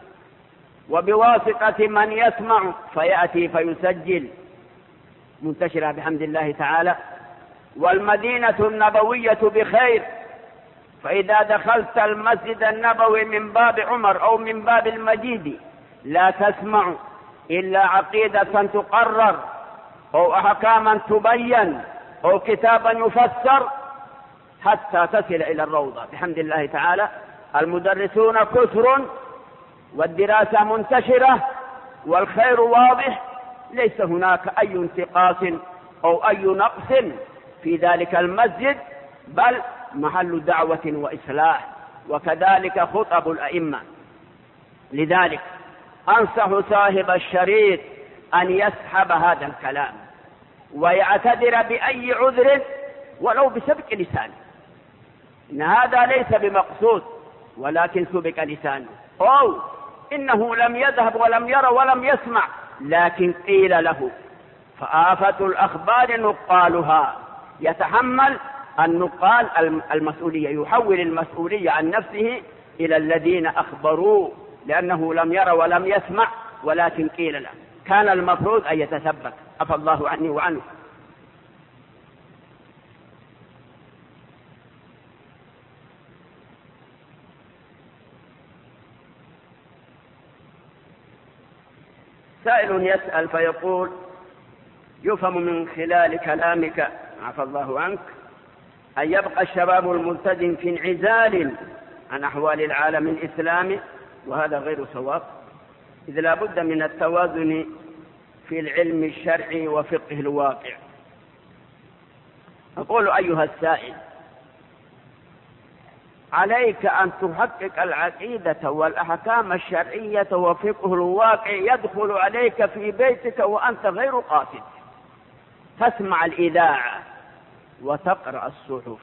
وبواسطة من يسمع فيأتي فيسجل، منتشرة بحمد الله تعالى. والمدينة النبوية بخير، فإذا دخلت المسجد النبوي من باب عمر أو من باب المجيد لا تسمع إلا عقيدة تقرر أو أحكاما تبين أو كتابا يفسر حتى تصل إلى الروضة بحمد الله تعالى. المدرسون كثر والدراسة منتشرة والخير واضح، ليس هناك أي انتقاص أو أي نقص في ذلك المسجد، بل محل دعوة وإصلاح، وكذلك خطب الأئمة. لذلك أنصح صاحب الشريط أن يسحب هذا الكلام ويعتذر بأي عذر ولو بسبك لسانه، إن هذا ليس بمقصود ولكن سبك لسانه، أو إنه لم يذهب ولم يرى ولم يسمع لكن قيل له. فآفة الأخبار نقالها، يتحمل النقال المسؤولية، يحول المسؤولية عن نفسه إلى الذين أخبروه، لأنه لم يرى ولم يسمع ولكن قيل له. كان المفروض أن يتثبت، عفى الله عني وعنه. سائل يسأل فيقول: يفهم من خلال كلامك عفى الله عنك أن يبقى الشباب الملتزم في انعزال عن أحوال العالم الإسلامي، وهذا غير صواب، إذ لا بد من التوازن في العلم الشرعي وفقه الواقع. أقول أيها السائل: عليك أن تحقق العقيدة والأحكام الشرعية وفقه الواقع يدخل عليك في بيتك وأنت غير قاصد، تسمع الإذاعة وتقرأ الصحف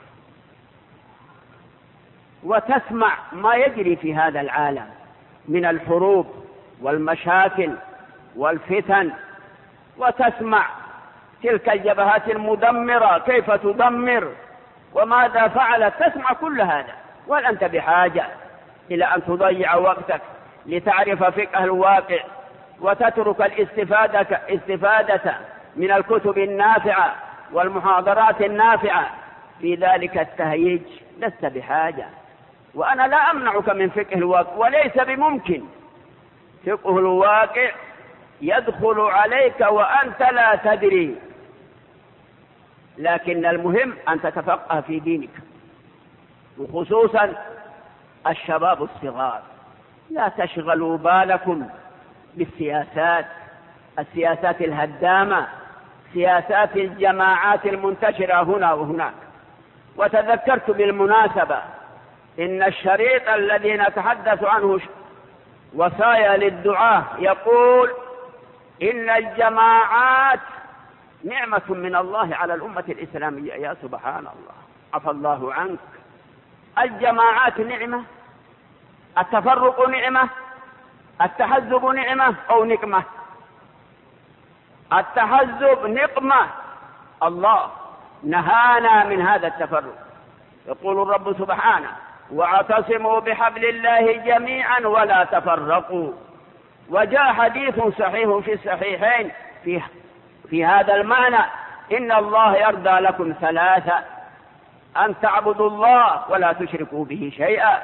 وتسمع ما يجري في هذا العالم من الحروب والمشاكل والفتن، وتسمع تلك الجبهات المدمرة كيف تدمر وماذا فعلت، تسمع كل هذا، وهل أنت بحاجة إلى أن تضيع وقتك لتعرف فقه الواقع وتترك الاستفادة من الكتب النافعة والمحاضرات النافعة في ذلك التهيج؟ لست بحاجة، وأنا لا أمنعك من فقه الواقع، وليس بممكن. فقه الواقع يدخل عليك وأنت لا تدري، لكن المهم أن تتفقه في دينك، وخصوصا الشباب الصغار. لا تشغلوا بالكم بالسياسات، السياسات الهدامة، سياسات الجماعات المنتشرة هنا وهناك. وتذكرت بالمناسبة إن الشريط الذي نتحدث عنه وصايا للدعاة يقول إن الجماعات نعمة من الله على الأمة الإسلامية. يا سبحان الله، عفى الله عنك. الجماعات نعمة، التفرق نعمة، التحزب نعمة أو نقمة؟ التحزب نقمة، الله نهانا من هذا التفرق. يقول الرب سبحانه: واعتصموا بحبل الله جميعا ولا تفرقوا. وجاء حديث صحيح في الصحيحين في هذا المعنى: إن الله يرضى لكم ثلاثة: أن تعبدوا الله ولا تشركوا به شيئا،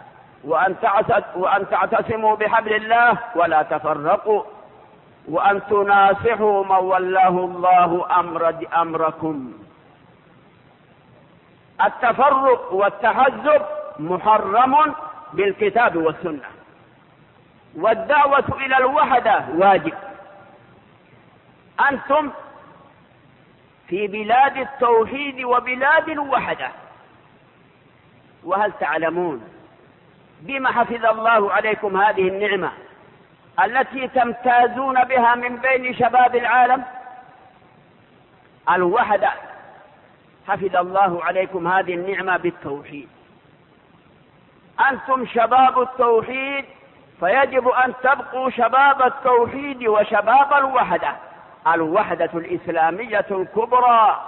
وأن تعتصموا بحبل الله ولا تفرقوا، وأن تناصحوا من ولاه الله أمركم. التفرق والتحزب محرم بالكتاب والسنة، والدعوة إلى الوحدة واجب. أنتم في بلاد التوحيد وبلاد الوحدة، وهل تعلمون بما حفظ الله عليكم هذه النعمة التي تمتازون بها من بين شباب العالم؟ الوحدة. حفظ الله عليكم هذه النعمة بالتوحيد. أنتم شباب التوحيد، فيجب أن تبقوا شباب التوحيد وشباب الوحدة، الوحدة الإسلامية الكبرى.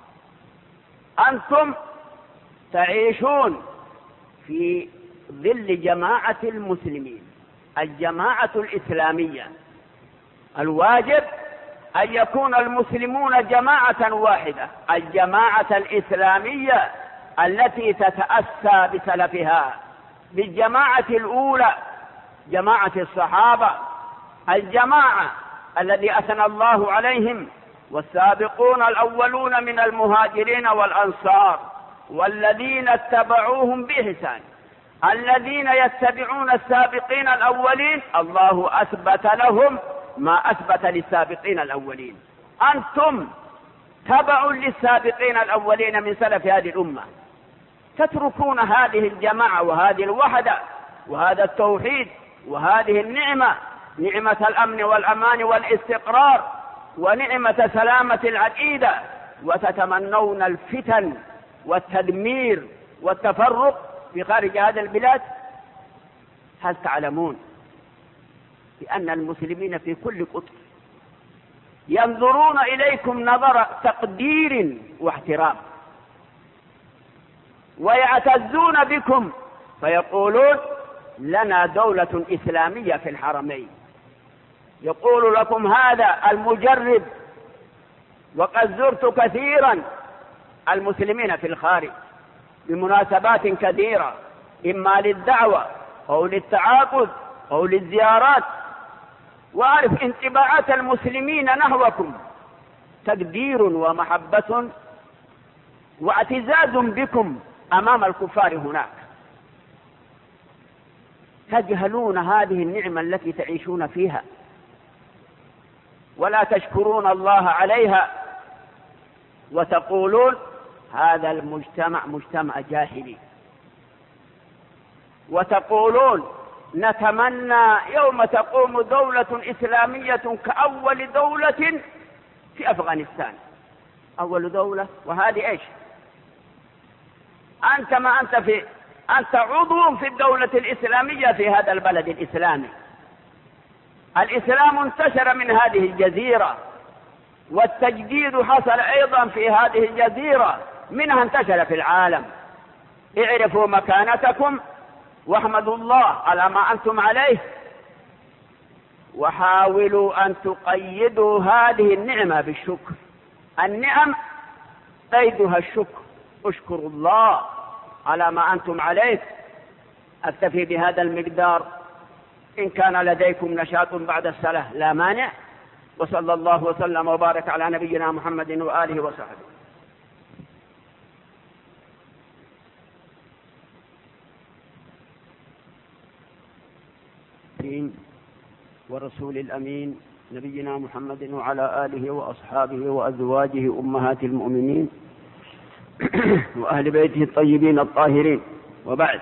أنتم تعيشون في ظل جماعة المسلمين، الجماعة الإسلامية. الواجب أن يكون المسلمون جماعة واحدة، الجماعة الإسلامية التي تتأسى بسلفها، بالجماعة الأولى، جماعة الصحابة، الجماعة الذي أثنى الله عليهم: والسابقون الأولون من المهاجرين والأنصار والذين اتبعوهم بإحسان. الذين يتبعون السابقين الأولين الله أثبت لهم ما أثبت للسابقين الأولين. أنتم تبع للسابقين الأولين من سلف هذه الأمة، تتركون هذه الجماعة وهذه الوحدة وهذا التوحيد وهذه النعمة، نعمة الأمن والأمان والاستقرار ونعمة سلامة العقيدة، وتتمنون الفتن والتدمير والتفرق في خارج هذه البلاد. هل تعلمون بأن المسلمين في كل قطر ينظرون إليكم نظر تقدير واحترام، ويعتزون بكم فيقولون لنا دولة إسلامية في الحرمين؟ يقول لكم هذا المجرب، وقد زرت كثيرا المسلمين في الخارج بمناسبات كثيرة، إما للدعوة أو للتعاقد أو للزيارات، وأعرف انطباعات المسلمين نحوكم تقدير ومحبة واعتزاز بكم أمام الكفار هناك. تجهلون هذه النعمة التي تعيشون فيها ولا تشكرون الله عليها، وتقولون هذا المجتمع مجتمع جاهلي، وتقولون نتمنى يوم تقوم دولة إسلامية كأول دولة في أفغانستان. أول دولة، وهذه إيش؟ أنت ما أنت عضو في الدولة الإسلامية في هذا البلد الإسلامي. الإسلام انتشر من هذه الجزيرة، والتجديد حصل أيضا في هذه الجزيرة، منها انتشر في العالم. اعرفوا مكانتكم واحمدوا الله على ما أنتم عليه، وحاولوا أن تقيدوا هذه النعمة بالشكر. النعم قيدها الشكر، اشكروا الله على ما أنتم عليه. أكتفي بهذا المقدار، إن كان لديكم نشاط بعد الصلاة لا مانع، وصلى الله وسلم وبارك على نبينا محمد وآله وصحبه. ورسول الأمين نبينا محمد وعلى آله وأصحابه وأزواجه أمهات المؤمنين وأهل بيته الطيبين الطاهرين، وبعد.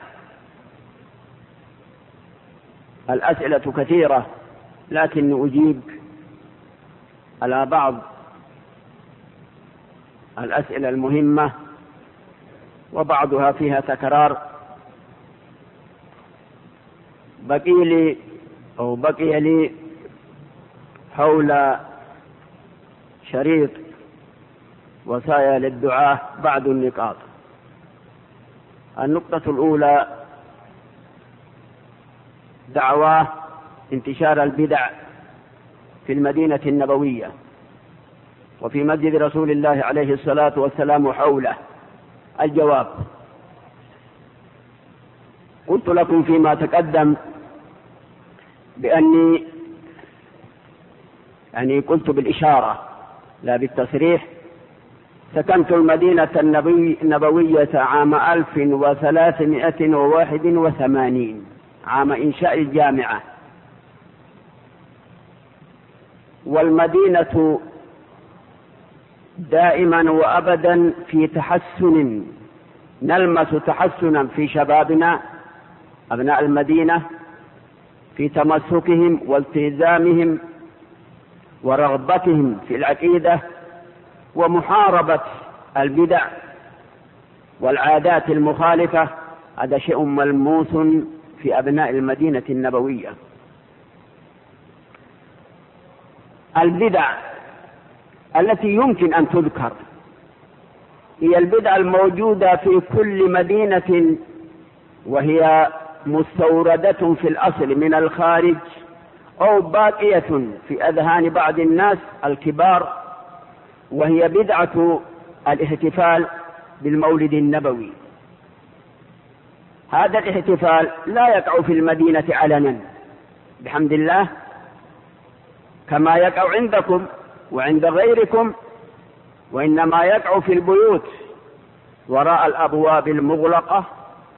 الأسئلة كثيرة، لكن أجيب على بعض الأسئلة المهمة، وبعضها فيها تكرار. بقي لي حول شريط وسائل الدعاء بعض النقاط. النقطة الأولى دعوى انتشار البدع في المدينة النبوية وفي مسجد رسول الله عليه الصلاة والسلام حوله. الجواب: قلت لكم فيما تقدم بأني قلت بالإشارة لا بالتصريح، سكنت المدينة النبوية عام 1381 عام إنشاء الجامعة، والمدينة دائما وأبدا في تحسن، نلمس تحسنا في شبابنا أبناء المدينة في تمسكهم والتزامهم ورغبتهم في العقيدة ومحاربة البدع والعادات المخالفة. هذا شيء ملموس في أبناء المدينة النبوية. البدع التي يمكن أن تذكر هي البدع الموجودة في كل مدينة، وهي مستوردة في الأصل من الخارج أو باقية في أذهان بعض الناس الكبار، وهي بدعة الاحتفال بالمولد النبوي. هذا الاحتفال لا يقع في المدينة علنا بحمد الله كما يقع عندكم وعند غيركم، وإنما يقع في البيوت وراء الأبواب المغلقة،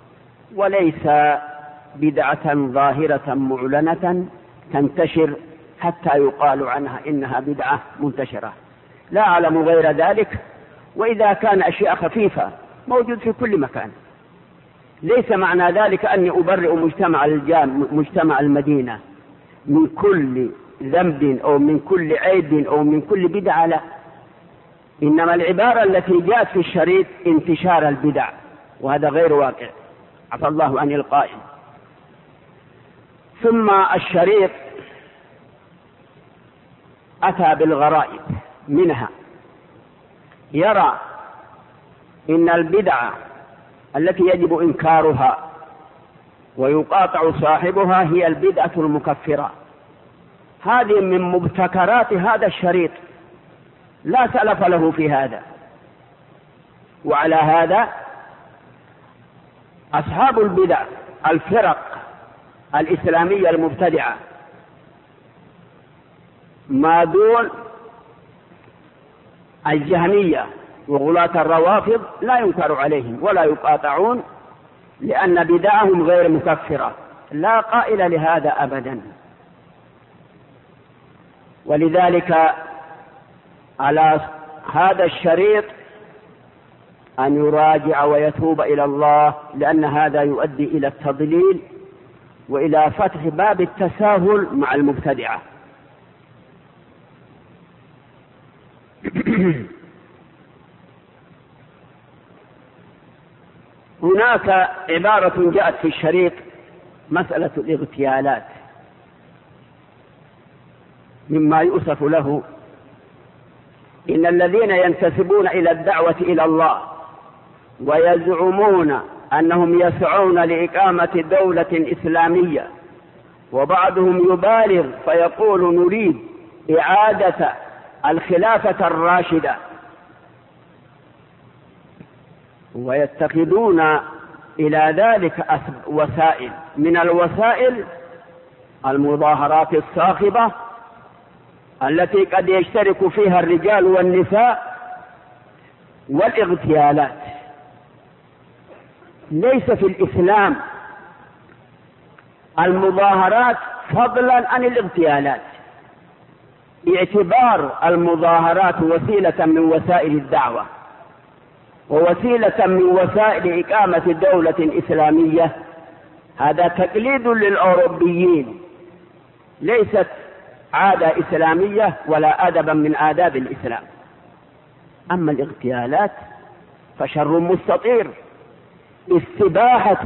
وليس بدعة ظاهرة معلنة تنتشر حتى يقال عنها إنها بدعة منتشرة. لا أعلم غير ذلك. وإذا كان أشياء خفيفة موجود في كل مكان. ليس معنى ذلك أني أبرئ مجتمع المدينة من كل ذنب أو من كل عيب أو من كل بدعة، لا. إنما العبارة التي جاءت في الشريط انتشار البدع، وهذا غير واقع، عفى الله عن القائل. ثم الشريط أتى بالغرائب منها، يرى إن البدعة التي يجب إنكارها ويقاطع صاحبها هي البدعة المكفرة. هذه من مبتكرات هذا الشريط، لا سلف له في هذا. وعلى هذا أصحاب البدع الفرق الإسلامية المبتدعة ما دون الجهمية وغلاة الروافض لا ينكر عليهم ولا يقاطعون، لأن بدعهم غير مكفرة، لا قائل لهذا أبدا. ولذلك على هذا الشريط أن يراجع ويتوب إلى الله، لأن هذا يؤدي إلى التضليل وإلى فتح باب التساهل مع المبتدعة. هناك عبارة جاءت في الشريط، مسألة الاغتيالات، مما يؤسف له. إن الذين ينتسبون إلى الدعوة إلى الله ويزعمون أنهم يسعون لإقامة دولة إسلامية، وبعضهم يبالغ فيقول نريد إعادة الخلافة الراشدة، ويتخذون إلى ذلك وسائل، من الوسائل المظاهرات الصاخبة التي قد يشترك فيها الرجال والنساء، والاغتيالات. ليس في الإسلام المظاهرات فضلا عن الاغتيالات، باعتبار المظاهرات وسيلة من وسائل الدعوة ووسيلة من وسائل إقامة دولة إسلامية. هذا تقليد للأوروبيين، ليست عادة إسلامية ولا أدبا من آداب الإسلام. أما الاغتيالات فشر مستطير. استباحة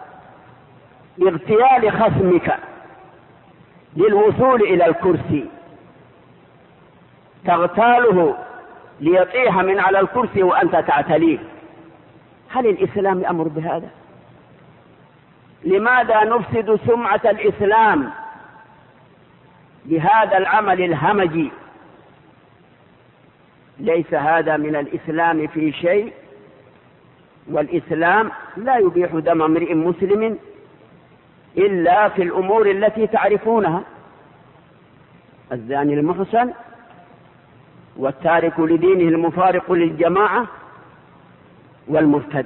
اغتيال خصمك للوصول إلى الكرسي، تغتاله ليطيح من على الكرسي وأنت تعتليه، هل الإسلام يأمر بهذا؟ لماذا نفسد سمعة الإسلام بهذا العمل الهمجي؟ ليس هذا من الإسلام في شيء، والإسلام لا يبيح دم امرئ مسلم إلا في الأمور التي تعرفونها: الزاني المحصن، والتارك لدينه المفارق للجماعة، والمرتد.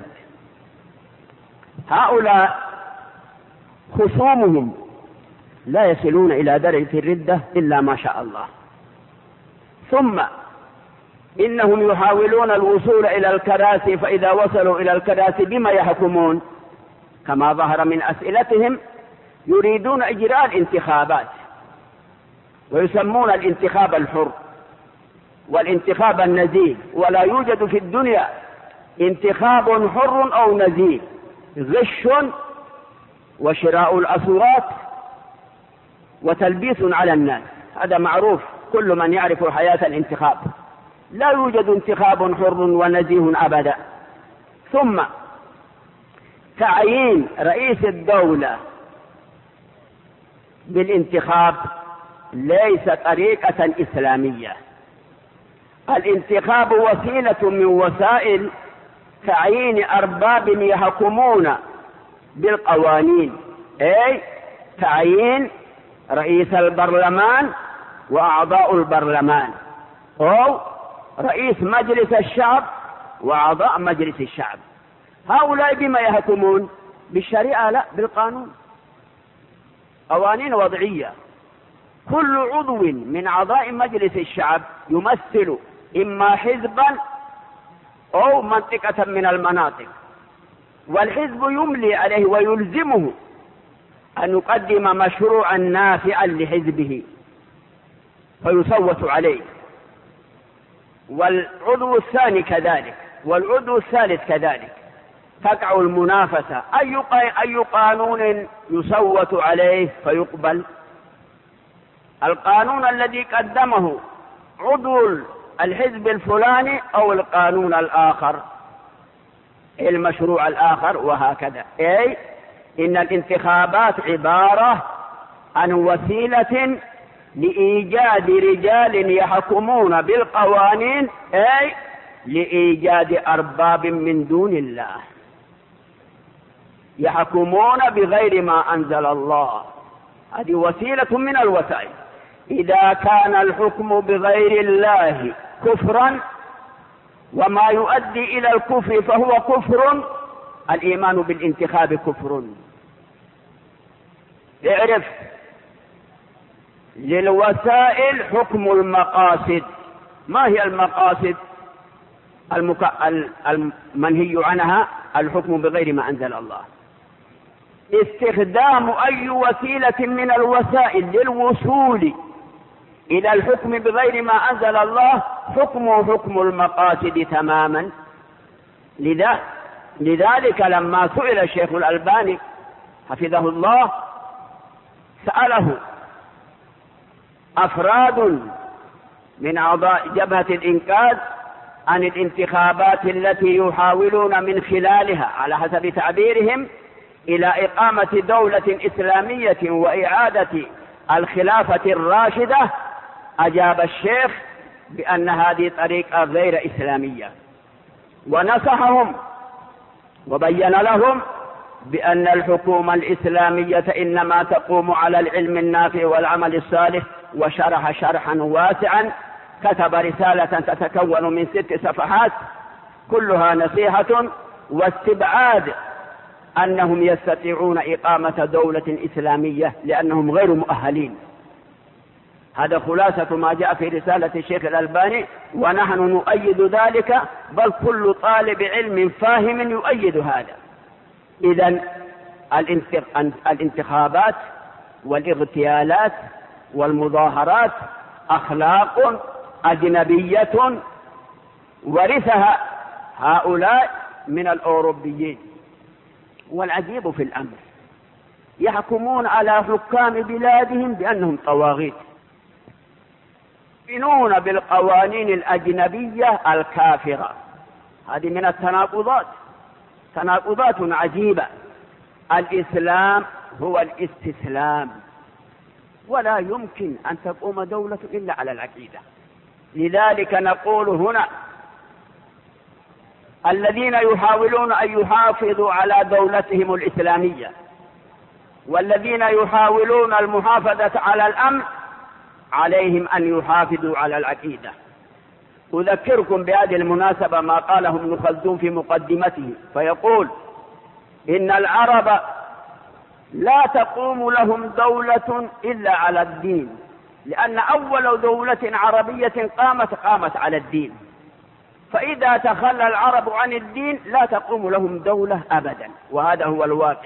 هؤلاء خصومهم لا يصلون إلى درجة الردة إلا ما شاء الله. ثم إنهم يحاولون الوصول إلى الكراسي، فإذا وصلوا إلى الكراسي بما يحكمون؟ كما ظهر من أسئلتهم يريدون إجراء الانتخابات، ويسمون الانتخاب الحر والانتخاب النزيه، ولا يوجد في الدنيا انتخاب حر أو نزيه، غش وشراء الأصوات وتلبيس على الناس، هذا معروف، كل من يعرف حياة الانتخاب. لا يوجد انتخاب حر ونزيه أبدا. ثم تعيين رئيس الدولة بالانتخاب ليس طريقة إسلامية. الانتخاب وسيلة من وسائل تعيين أرباب يحكمون بالقوانين، أي تعيين رئيس البرلمان وأعضاء البرلمان، أو رئيس مجلس الشعب وأعضاء مجلس الشعب. هؤلاء بما يحكمون؟ بالشريعة؟ لا، بالقانون، قوانين وضعية. كل عضو من أعضاء مجلس الشعب يمثل إما حزبا أو منطقة من المناطق، والحزب يملي عليه ويلزمه أن يقدم مشروعا نافعا لحزبه فيصوت عليه، والعضو الثاني كذلك، والعضو الثالث كذلك. تقع المنافسة، أي قانون يصوت عليه فيقبل؟ القانون الذي قدمه عضو الحزب الفلاني أو القانون الآخر، المشروع الآخر، وهكذا. أي إن الانتخابات عبارة عن وسيلة لإيجاد رجال يحكمون بالقوانين، أي لإيجاد أرباب من دون الله يحكمون بغير ما أنزل الله. هذه وسيلة من الوسائل. إذا كان الحكم بغير الله كفرا وما يؤدي إلى الكفر فهو كفر، الإيمان بالانتخاب كفر. اعرف للوسائل حكم المقاصد. ما هي المقاصد المنهي عنها؟ الحكم بغير ما أنزل الله. استخدام أي وسيلة من الوسائل للوصول إلى الحكم بغير ما أنزل الله حكمه حكم المقاصد تماما. لذلك لما سئل الشيخ الألباني حفظه الله، سأله أفراد من أعضاء جبهة الإنقاذ عن الانتخابات التي يحاولون من خلالها على حسب تعبيرهم إلى إقامة دولة إسلامية وإعادة الخلافة الراشدة. أجاب الشيخ بأن هذه طريقة غير إسلامية، ونصحهم وبين لهم بأن الحكومة الإسلامية إنما تقوم على العلم النافع والعمل الصالح. وشرح شرحا واسعا، كتب رسالة تتكون من 6 صفحات كلها نصيحة واستبعاد أنهم يستطيعون إقامة دولة إسلامية لأنهم غير مؤهلين. هذا خلاصة ما جاء في رسالة الشيخ الألباني، ونحن نؤيد ذلك، بل كل طالب علم فاهم يؤيد هذا. إذن الانتخابات والاغتيالات والمظاهرات أخلاق أجنبية ورثها هؤلاء من الأوروبيين. والعجيب في الأمر يحكمون على حكام بلادهم بأنهم طواغيت، يؤمنون بالقوانين الأجنبية الكافرة. هذه من التناقضات، تناقضات عجيبة. الإسلام هو الاستسلام، ولا يمكن أن تقوم دولة إلا على العقيدة. لذلك نقول هنا الذين يحاولون أن يحافظوا على دولتهم الإسلامية والذين يحاولون المحافظة على الأمن عليهم أن يحافظوا على العقيدة. أذكركم بهذه المناسبة ما قاله ابن خلدون في مقدمته، فيقول إن العرب لا تقوم لهم دولة إلا على الدين، لأن أول دولة عربية قامت على الدين، فإذا تخلى العرب عن الدين لا تقوم لهم دولة أبدا، وهذا هو الواقع.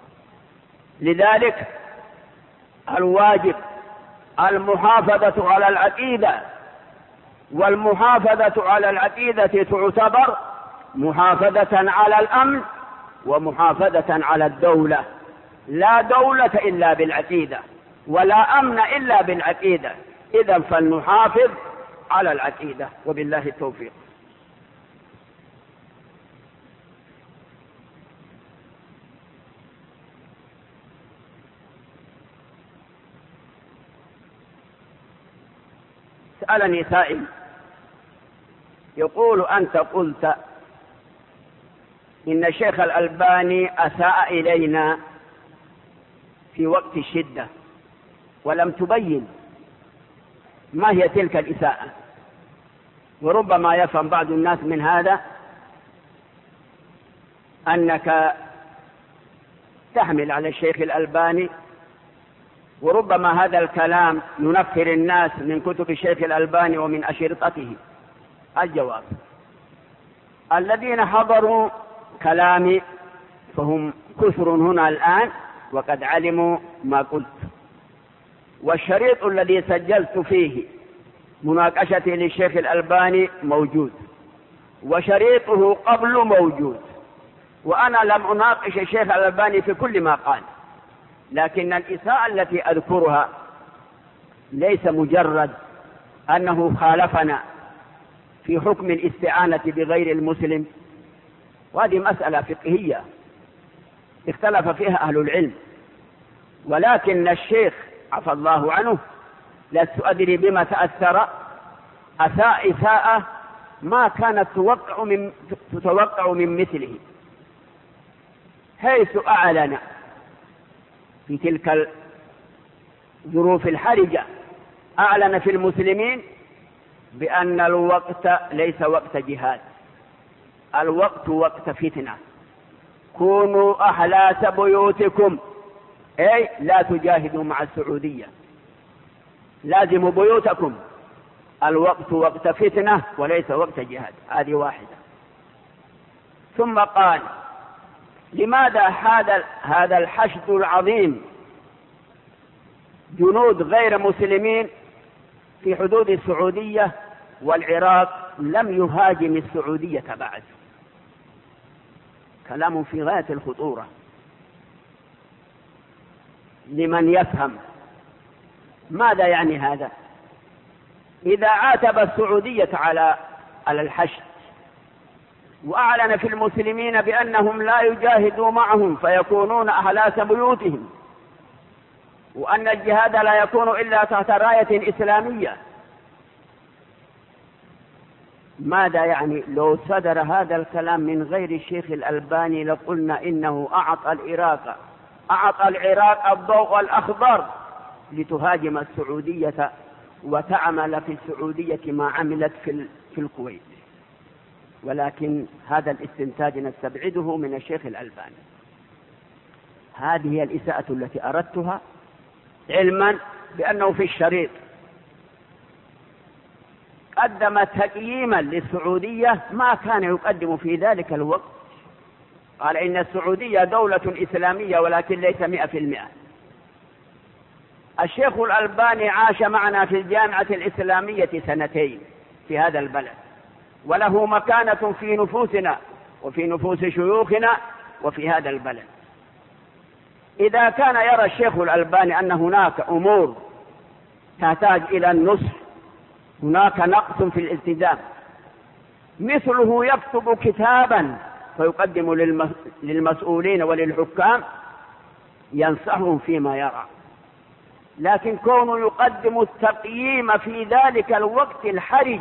لذلك الواجب المحافظة على العقيدة، والمحافظة على العقيدة تعتبر محافظة على الأمن ومحافظة على الدولة. لا دولة إلا بالعقيدة، ولا أمن إلا بالعقيدة. إذن فلنحافظ على العقيدة، وبالله التوفيق. سألني سائل يقول: أنت قلت إن الشيخ الألباني أساء إلينا في وقت الشدة، ولم تبين ما هي تلك الإساءة. وربما يفهم بعض الناس من هذا أنك تحمل على الشيخ الألباني وربما هذا الكلام ينفر الناس من كتب الشيخ الألباني ومن أشرطته. الجواب: الذين حضروا كلامي فهم كثر هنا الآن وقد علموا ما قلت، والشريط الذي سجلت فيه مناقشتي للشيخ الألباني موجود، وشريطه قبل موجود، وأنا لم أناقش الشيخ الألباني في كل ما قال، لكن الإساءة التي أذكرها ليس مجرد أنه خالفنا في حكم الاستعانة بغير المسلم، وهذه مسألة فقهية اختلف فيها أهل العلم، ولكن الشيخ عفى الله عنه لست أدري بما تأثر أساء إساءة ما كانت تتوقع من مثله، حيث أعلن في تلك الظروف الحرجة، أعلن في المسلمين بأن الوقت ليس وقت جهاد، الوقت وقت فتنة، كونوا أحلاس بيوتكم، أي لا تجاهدوا مع السعودية، لازموا بيوتكم، الوقت وقت فتنة وليس وقت جهاد. هذه واحدة. ثم قال: لماذا هذا الحشد العظيم جنود غير مسلمين في حدود السعودية والعراق لم يهاجم السعودية بعد؟ كلام في غاية الخطورة لمن يفهم. ماذا يعني هذا؟ إذا عاتب السعودية على الحشد وأعلن في المسلمين بأنهم لا يجاهدوا معهم فيكونون أحلاس بيوتهم، وأن الجهاد لا يكون إلا تحت راية إسلامية، ماذا يعني لو صدر هذا الكلام من غير الشيخ الألباني؟ لقلنا إنه أعطى العراق الضوء الأخضر لتهاجم السعودية وتعمل في السعودية ما عملت في الكويت، ولكن هذا الاستنتاج نستبعده من الشيخ الألباني. هذه هي الإساءة التي أردتها، علما بأنه في الشريط قدم تقييما للسعودية ما كان يقدم في ذلك الوقت. قال إن السعودية دولة إسلامية ولكن ليس 100%. الشيخ الألباني عاش معنا في الجامعة الإسلامية 2 في هذا البلد، وله مكانة في نفوسنا وفي نفوس شيوخنا وفي هذا البلد. إذا كان يرى الشيخ الألباني أن هناك أمور تحتاج إلى النصح، هناك نقص في الالتزام، مثله يكتب كتابا فيقدم للمسؤولين وللحكام ينصحهم فيما يرى، لكن كونه يقدم التقييم في ذلك الوقت الحرج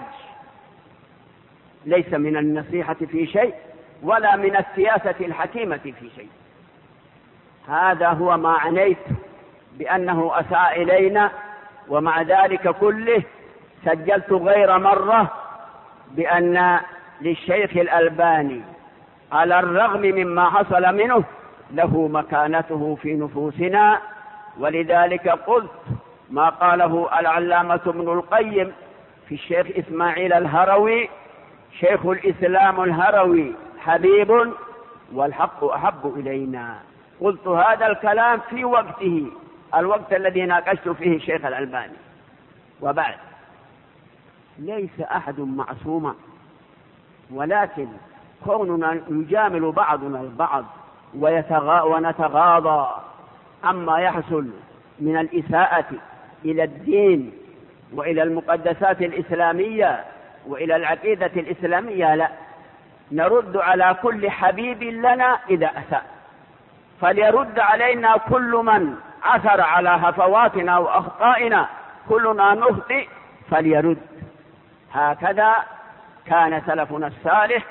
ليس من النصيحة في شيء ولا من السياسة الحكيمة في شيء. هذا هو ما عنيت بأنه أساء إلينا، ومع ذلك كله سجلت غير مرة بأن للشيخ الألباني على الرغم مما حصل منه له مكانته في نفوسنا، ولذلك قلت ما قاله العلامة ابن القيم في الشيخ إسماعيل الهروي: شيخ الإسلام الهروي حبيب والحق أحب إلينا. قلت هذا الكلام في وقته، الوقت الذي ناقشت فيه الشيخ الألباني. وبعد، ليس أحد معصوما، ولكن كوننا نجامل بعضنا البعض ونتغاضى عما يحصل من الإساءة إلى الدين وإلى المقدسات الإسلامية وإلى العقيدة الإسلامية، لا، نرد على كل حبيب لنا إذا أساء، فليرد علينا كل من عثر على هفواتنا وأخطائنا، كلنا نخطئ فليرد. هكذا كان سلفنا الصالح: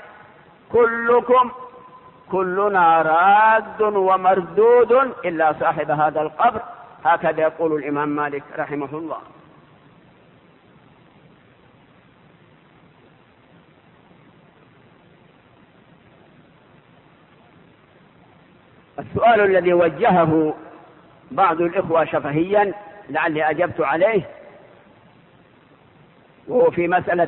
كلنا راد ومردود إلا صاحب هذا القبر. هكذا يقول الإمام مالك رحمه الله. السؤال الذي وجهه بعض الإخوة شفهيا لعلي أجبت عليه، وهو في مسألة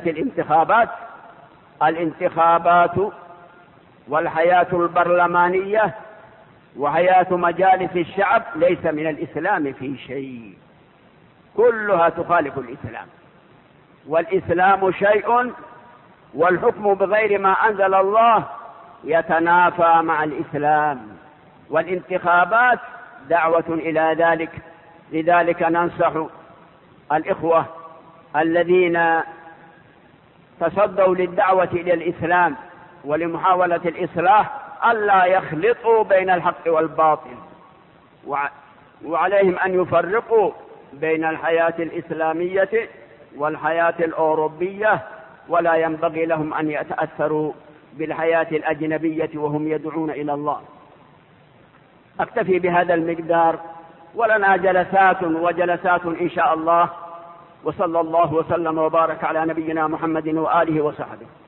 الانتخابات والحياة البرلمانية وحياة مجالس الشعب ليس من الإسلام في شيء، كلها تخالف الإسلام، والإسلام شيء والحكم بغير ما أنزل الله يتنافى مع الإسلام، والانتخابات دعوة إلى ذلك. لذلك ننصح الإخوة الذين تصدوا للدعوة إلى الإسلام ولمحاولة الإصلاح ألا يخلطوا بين الحق والباطل، وعليهم أن يفرقوا بين الحياة الإسلامية والحياة الأوروبية، ولا ينبغي لهم أن يتأثروا بالحياة الأجنبية وهم يدعون إلى الله. أكتفي بهذا المقدار، ولنا جلسات وجلسات إن شاء الله، وصلى الله وسلم وبارك على نبينا محمد وآله وصحبه.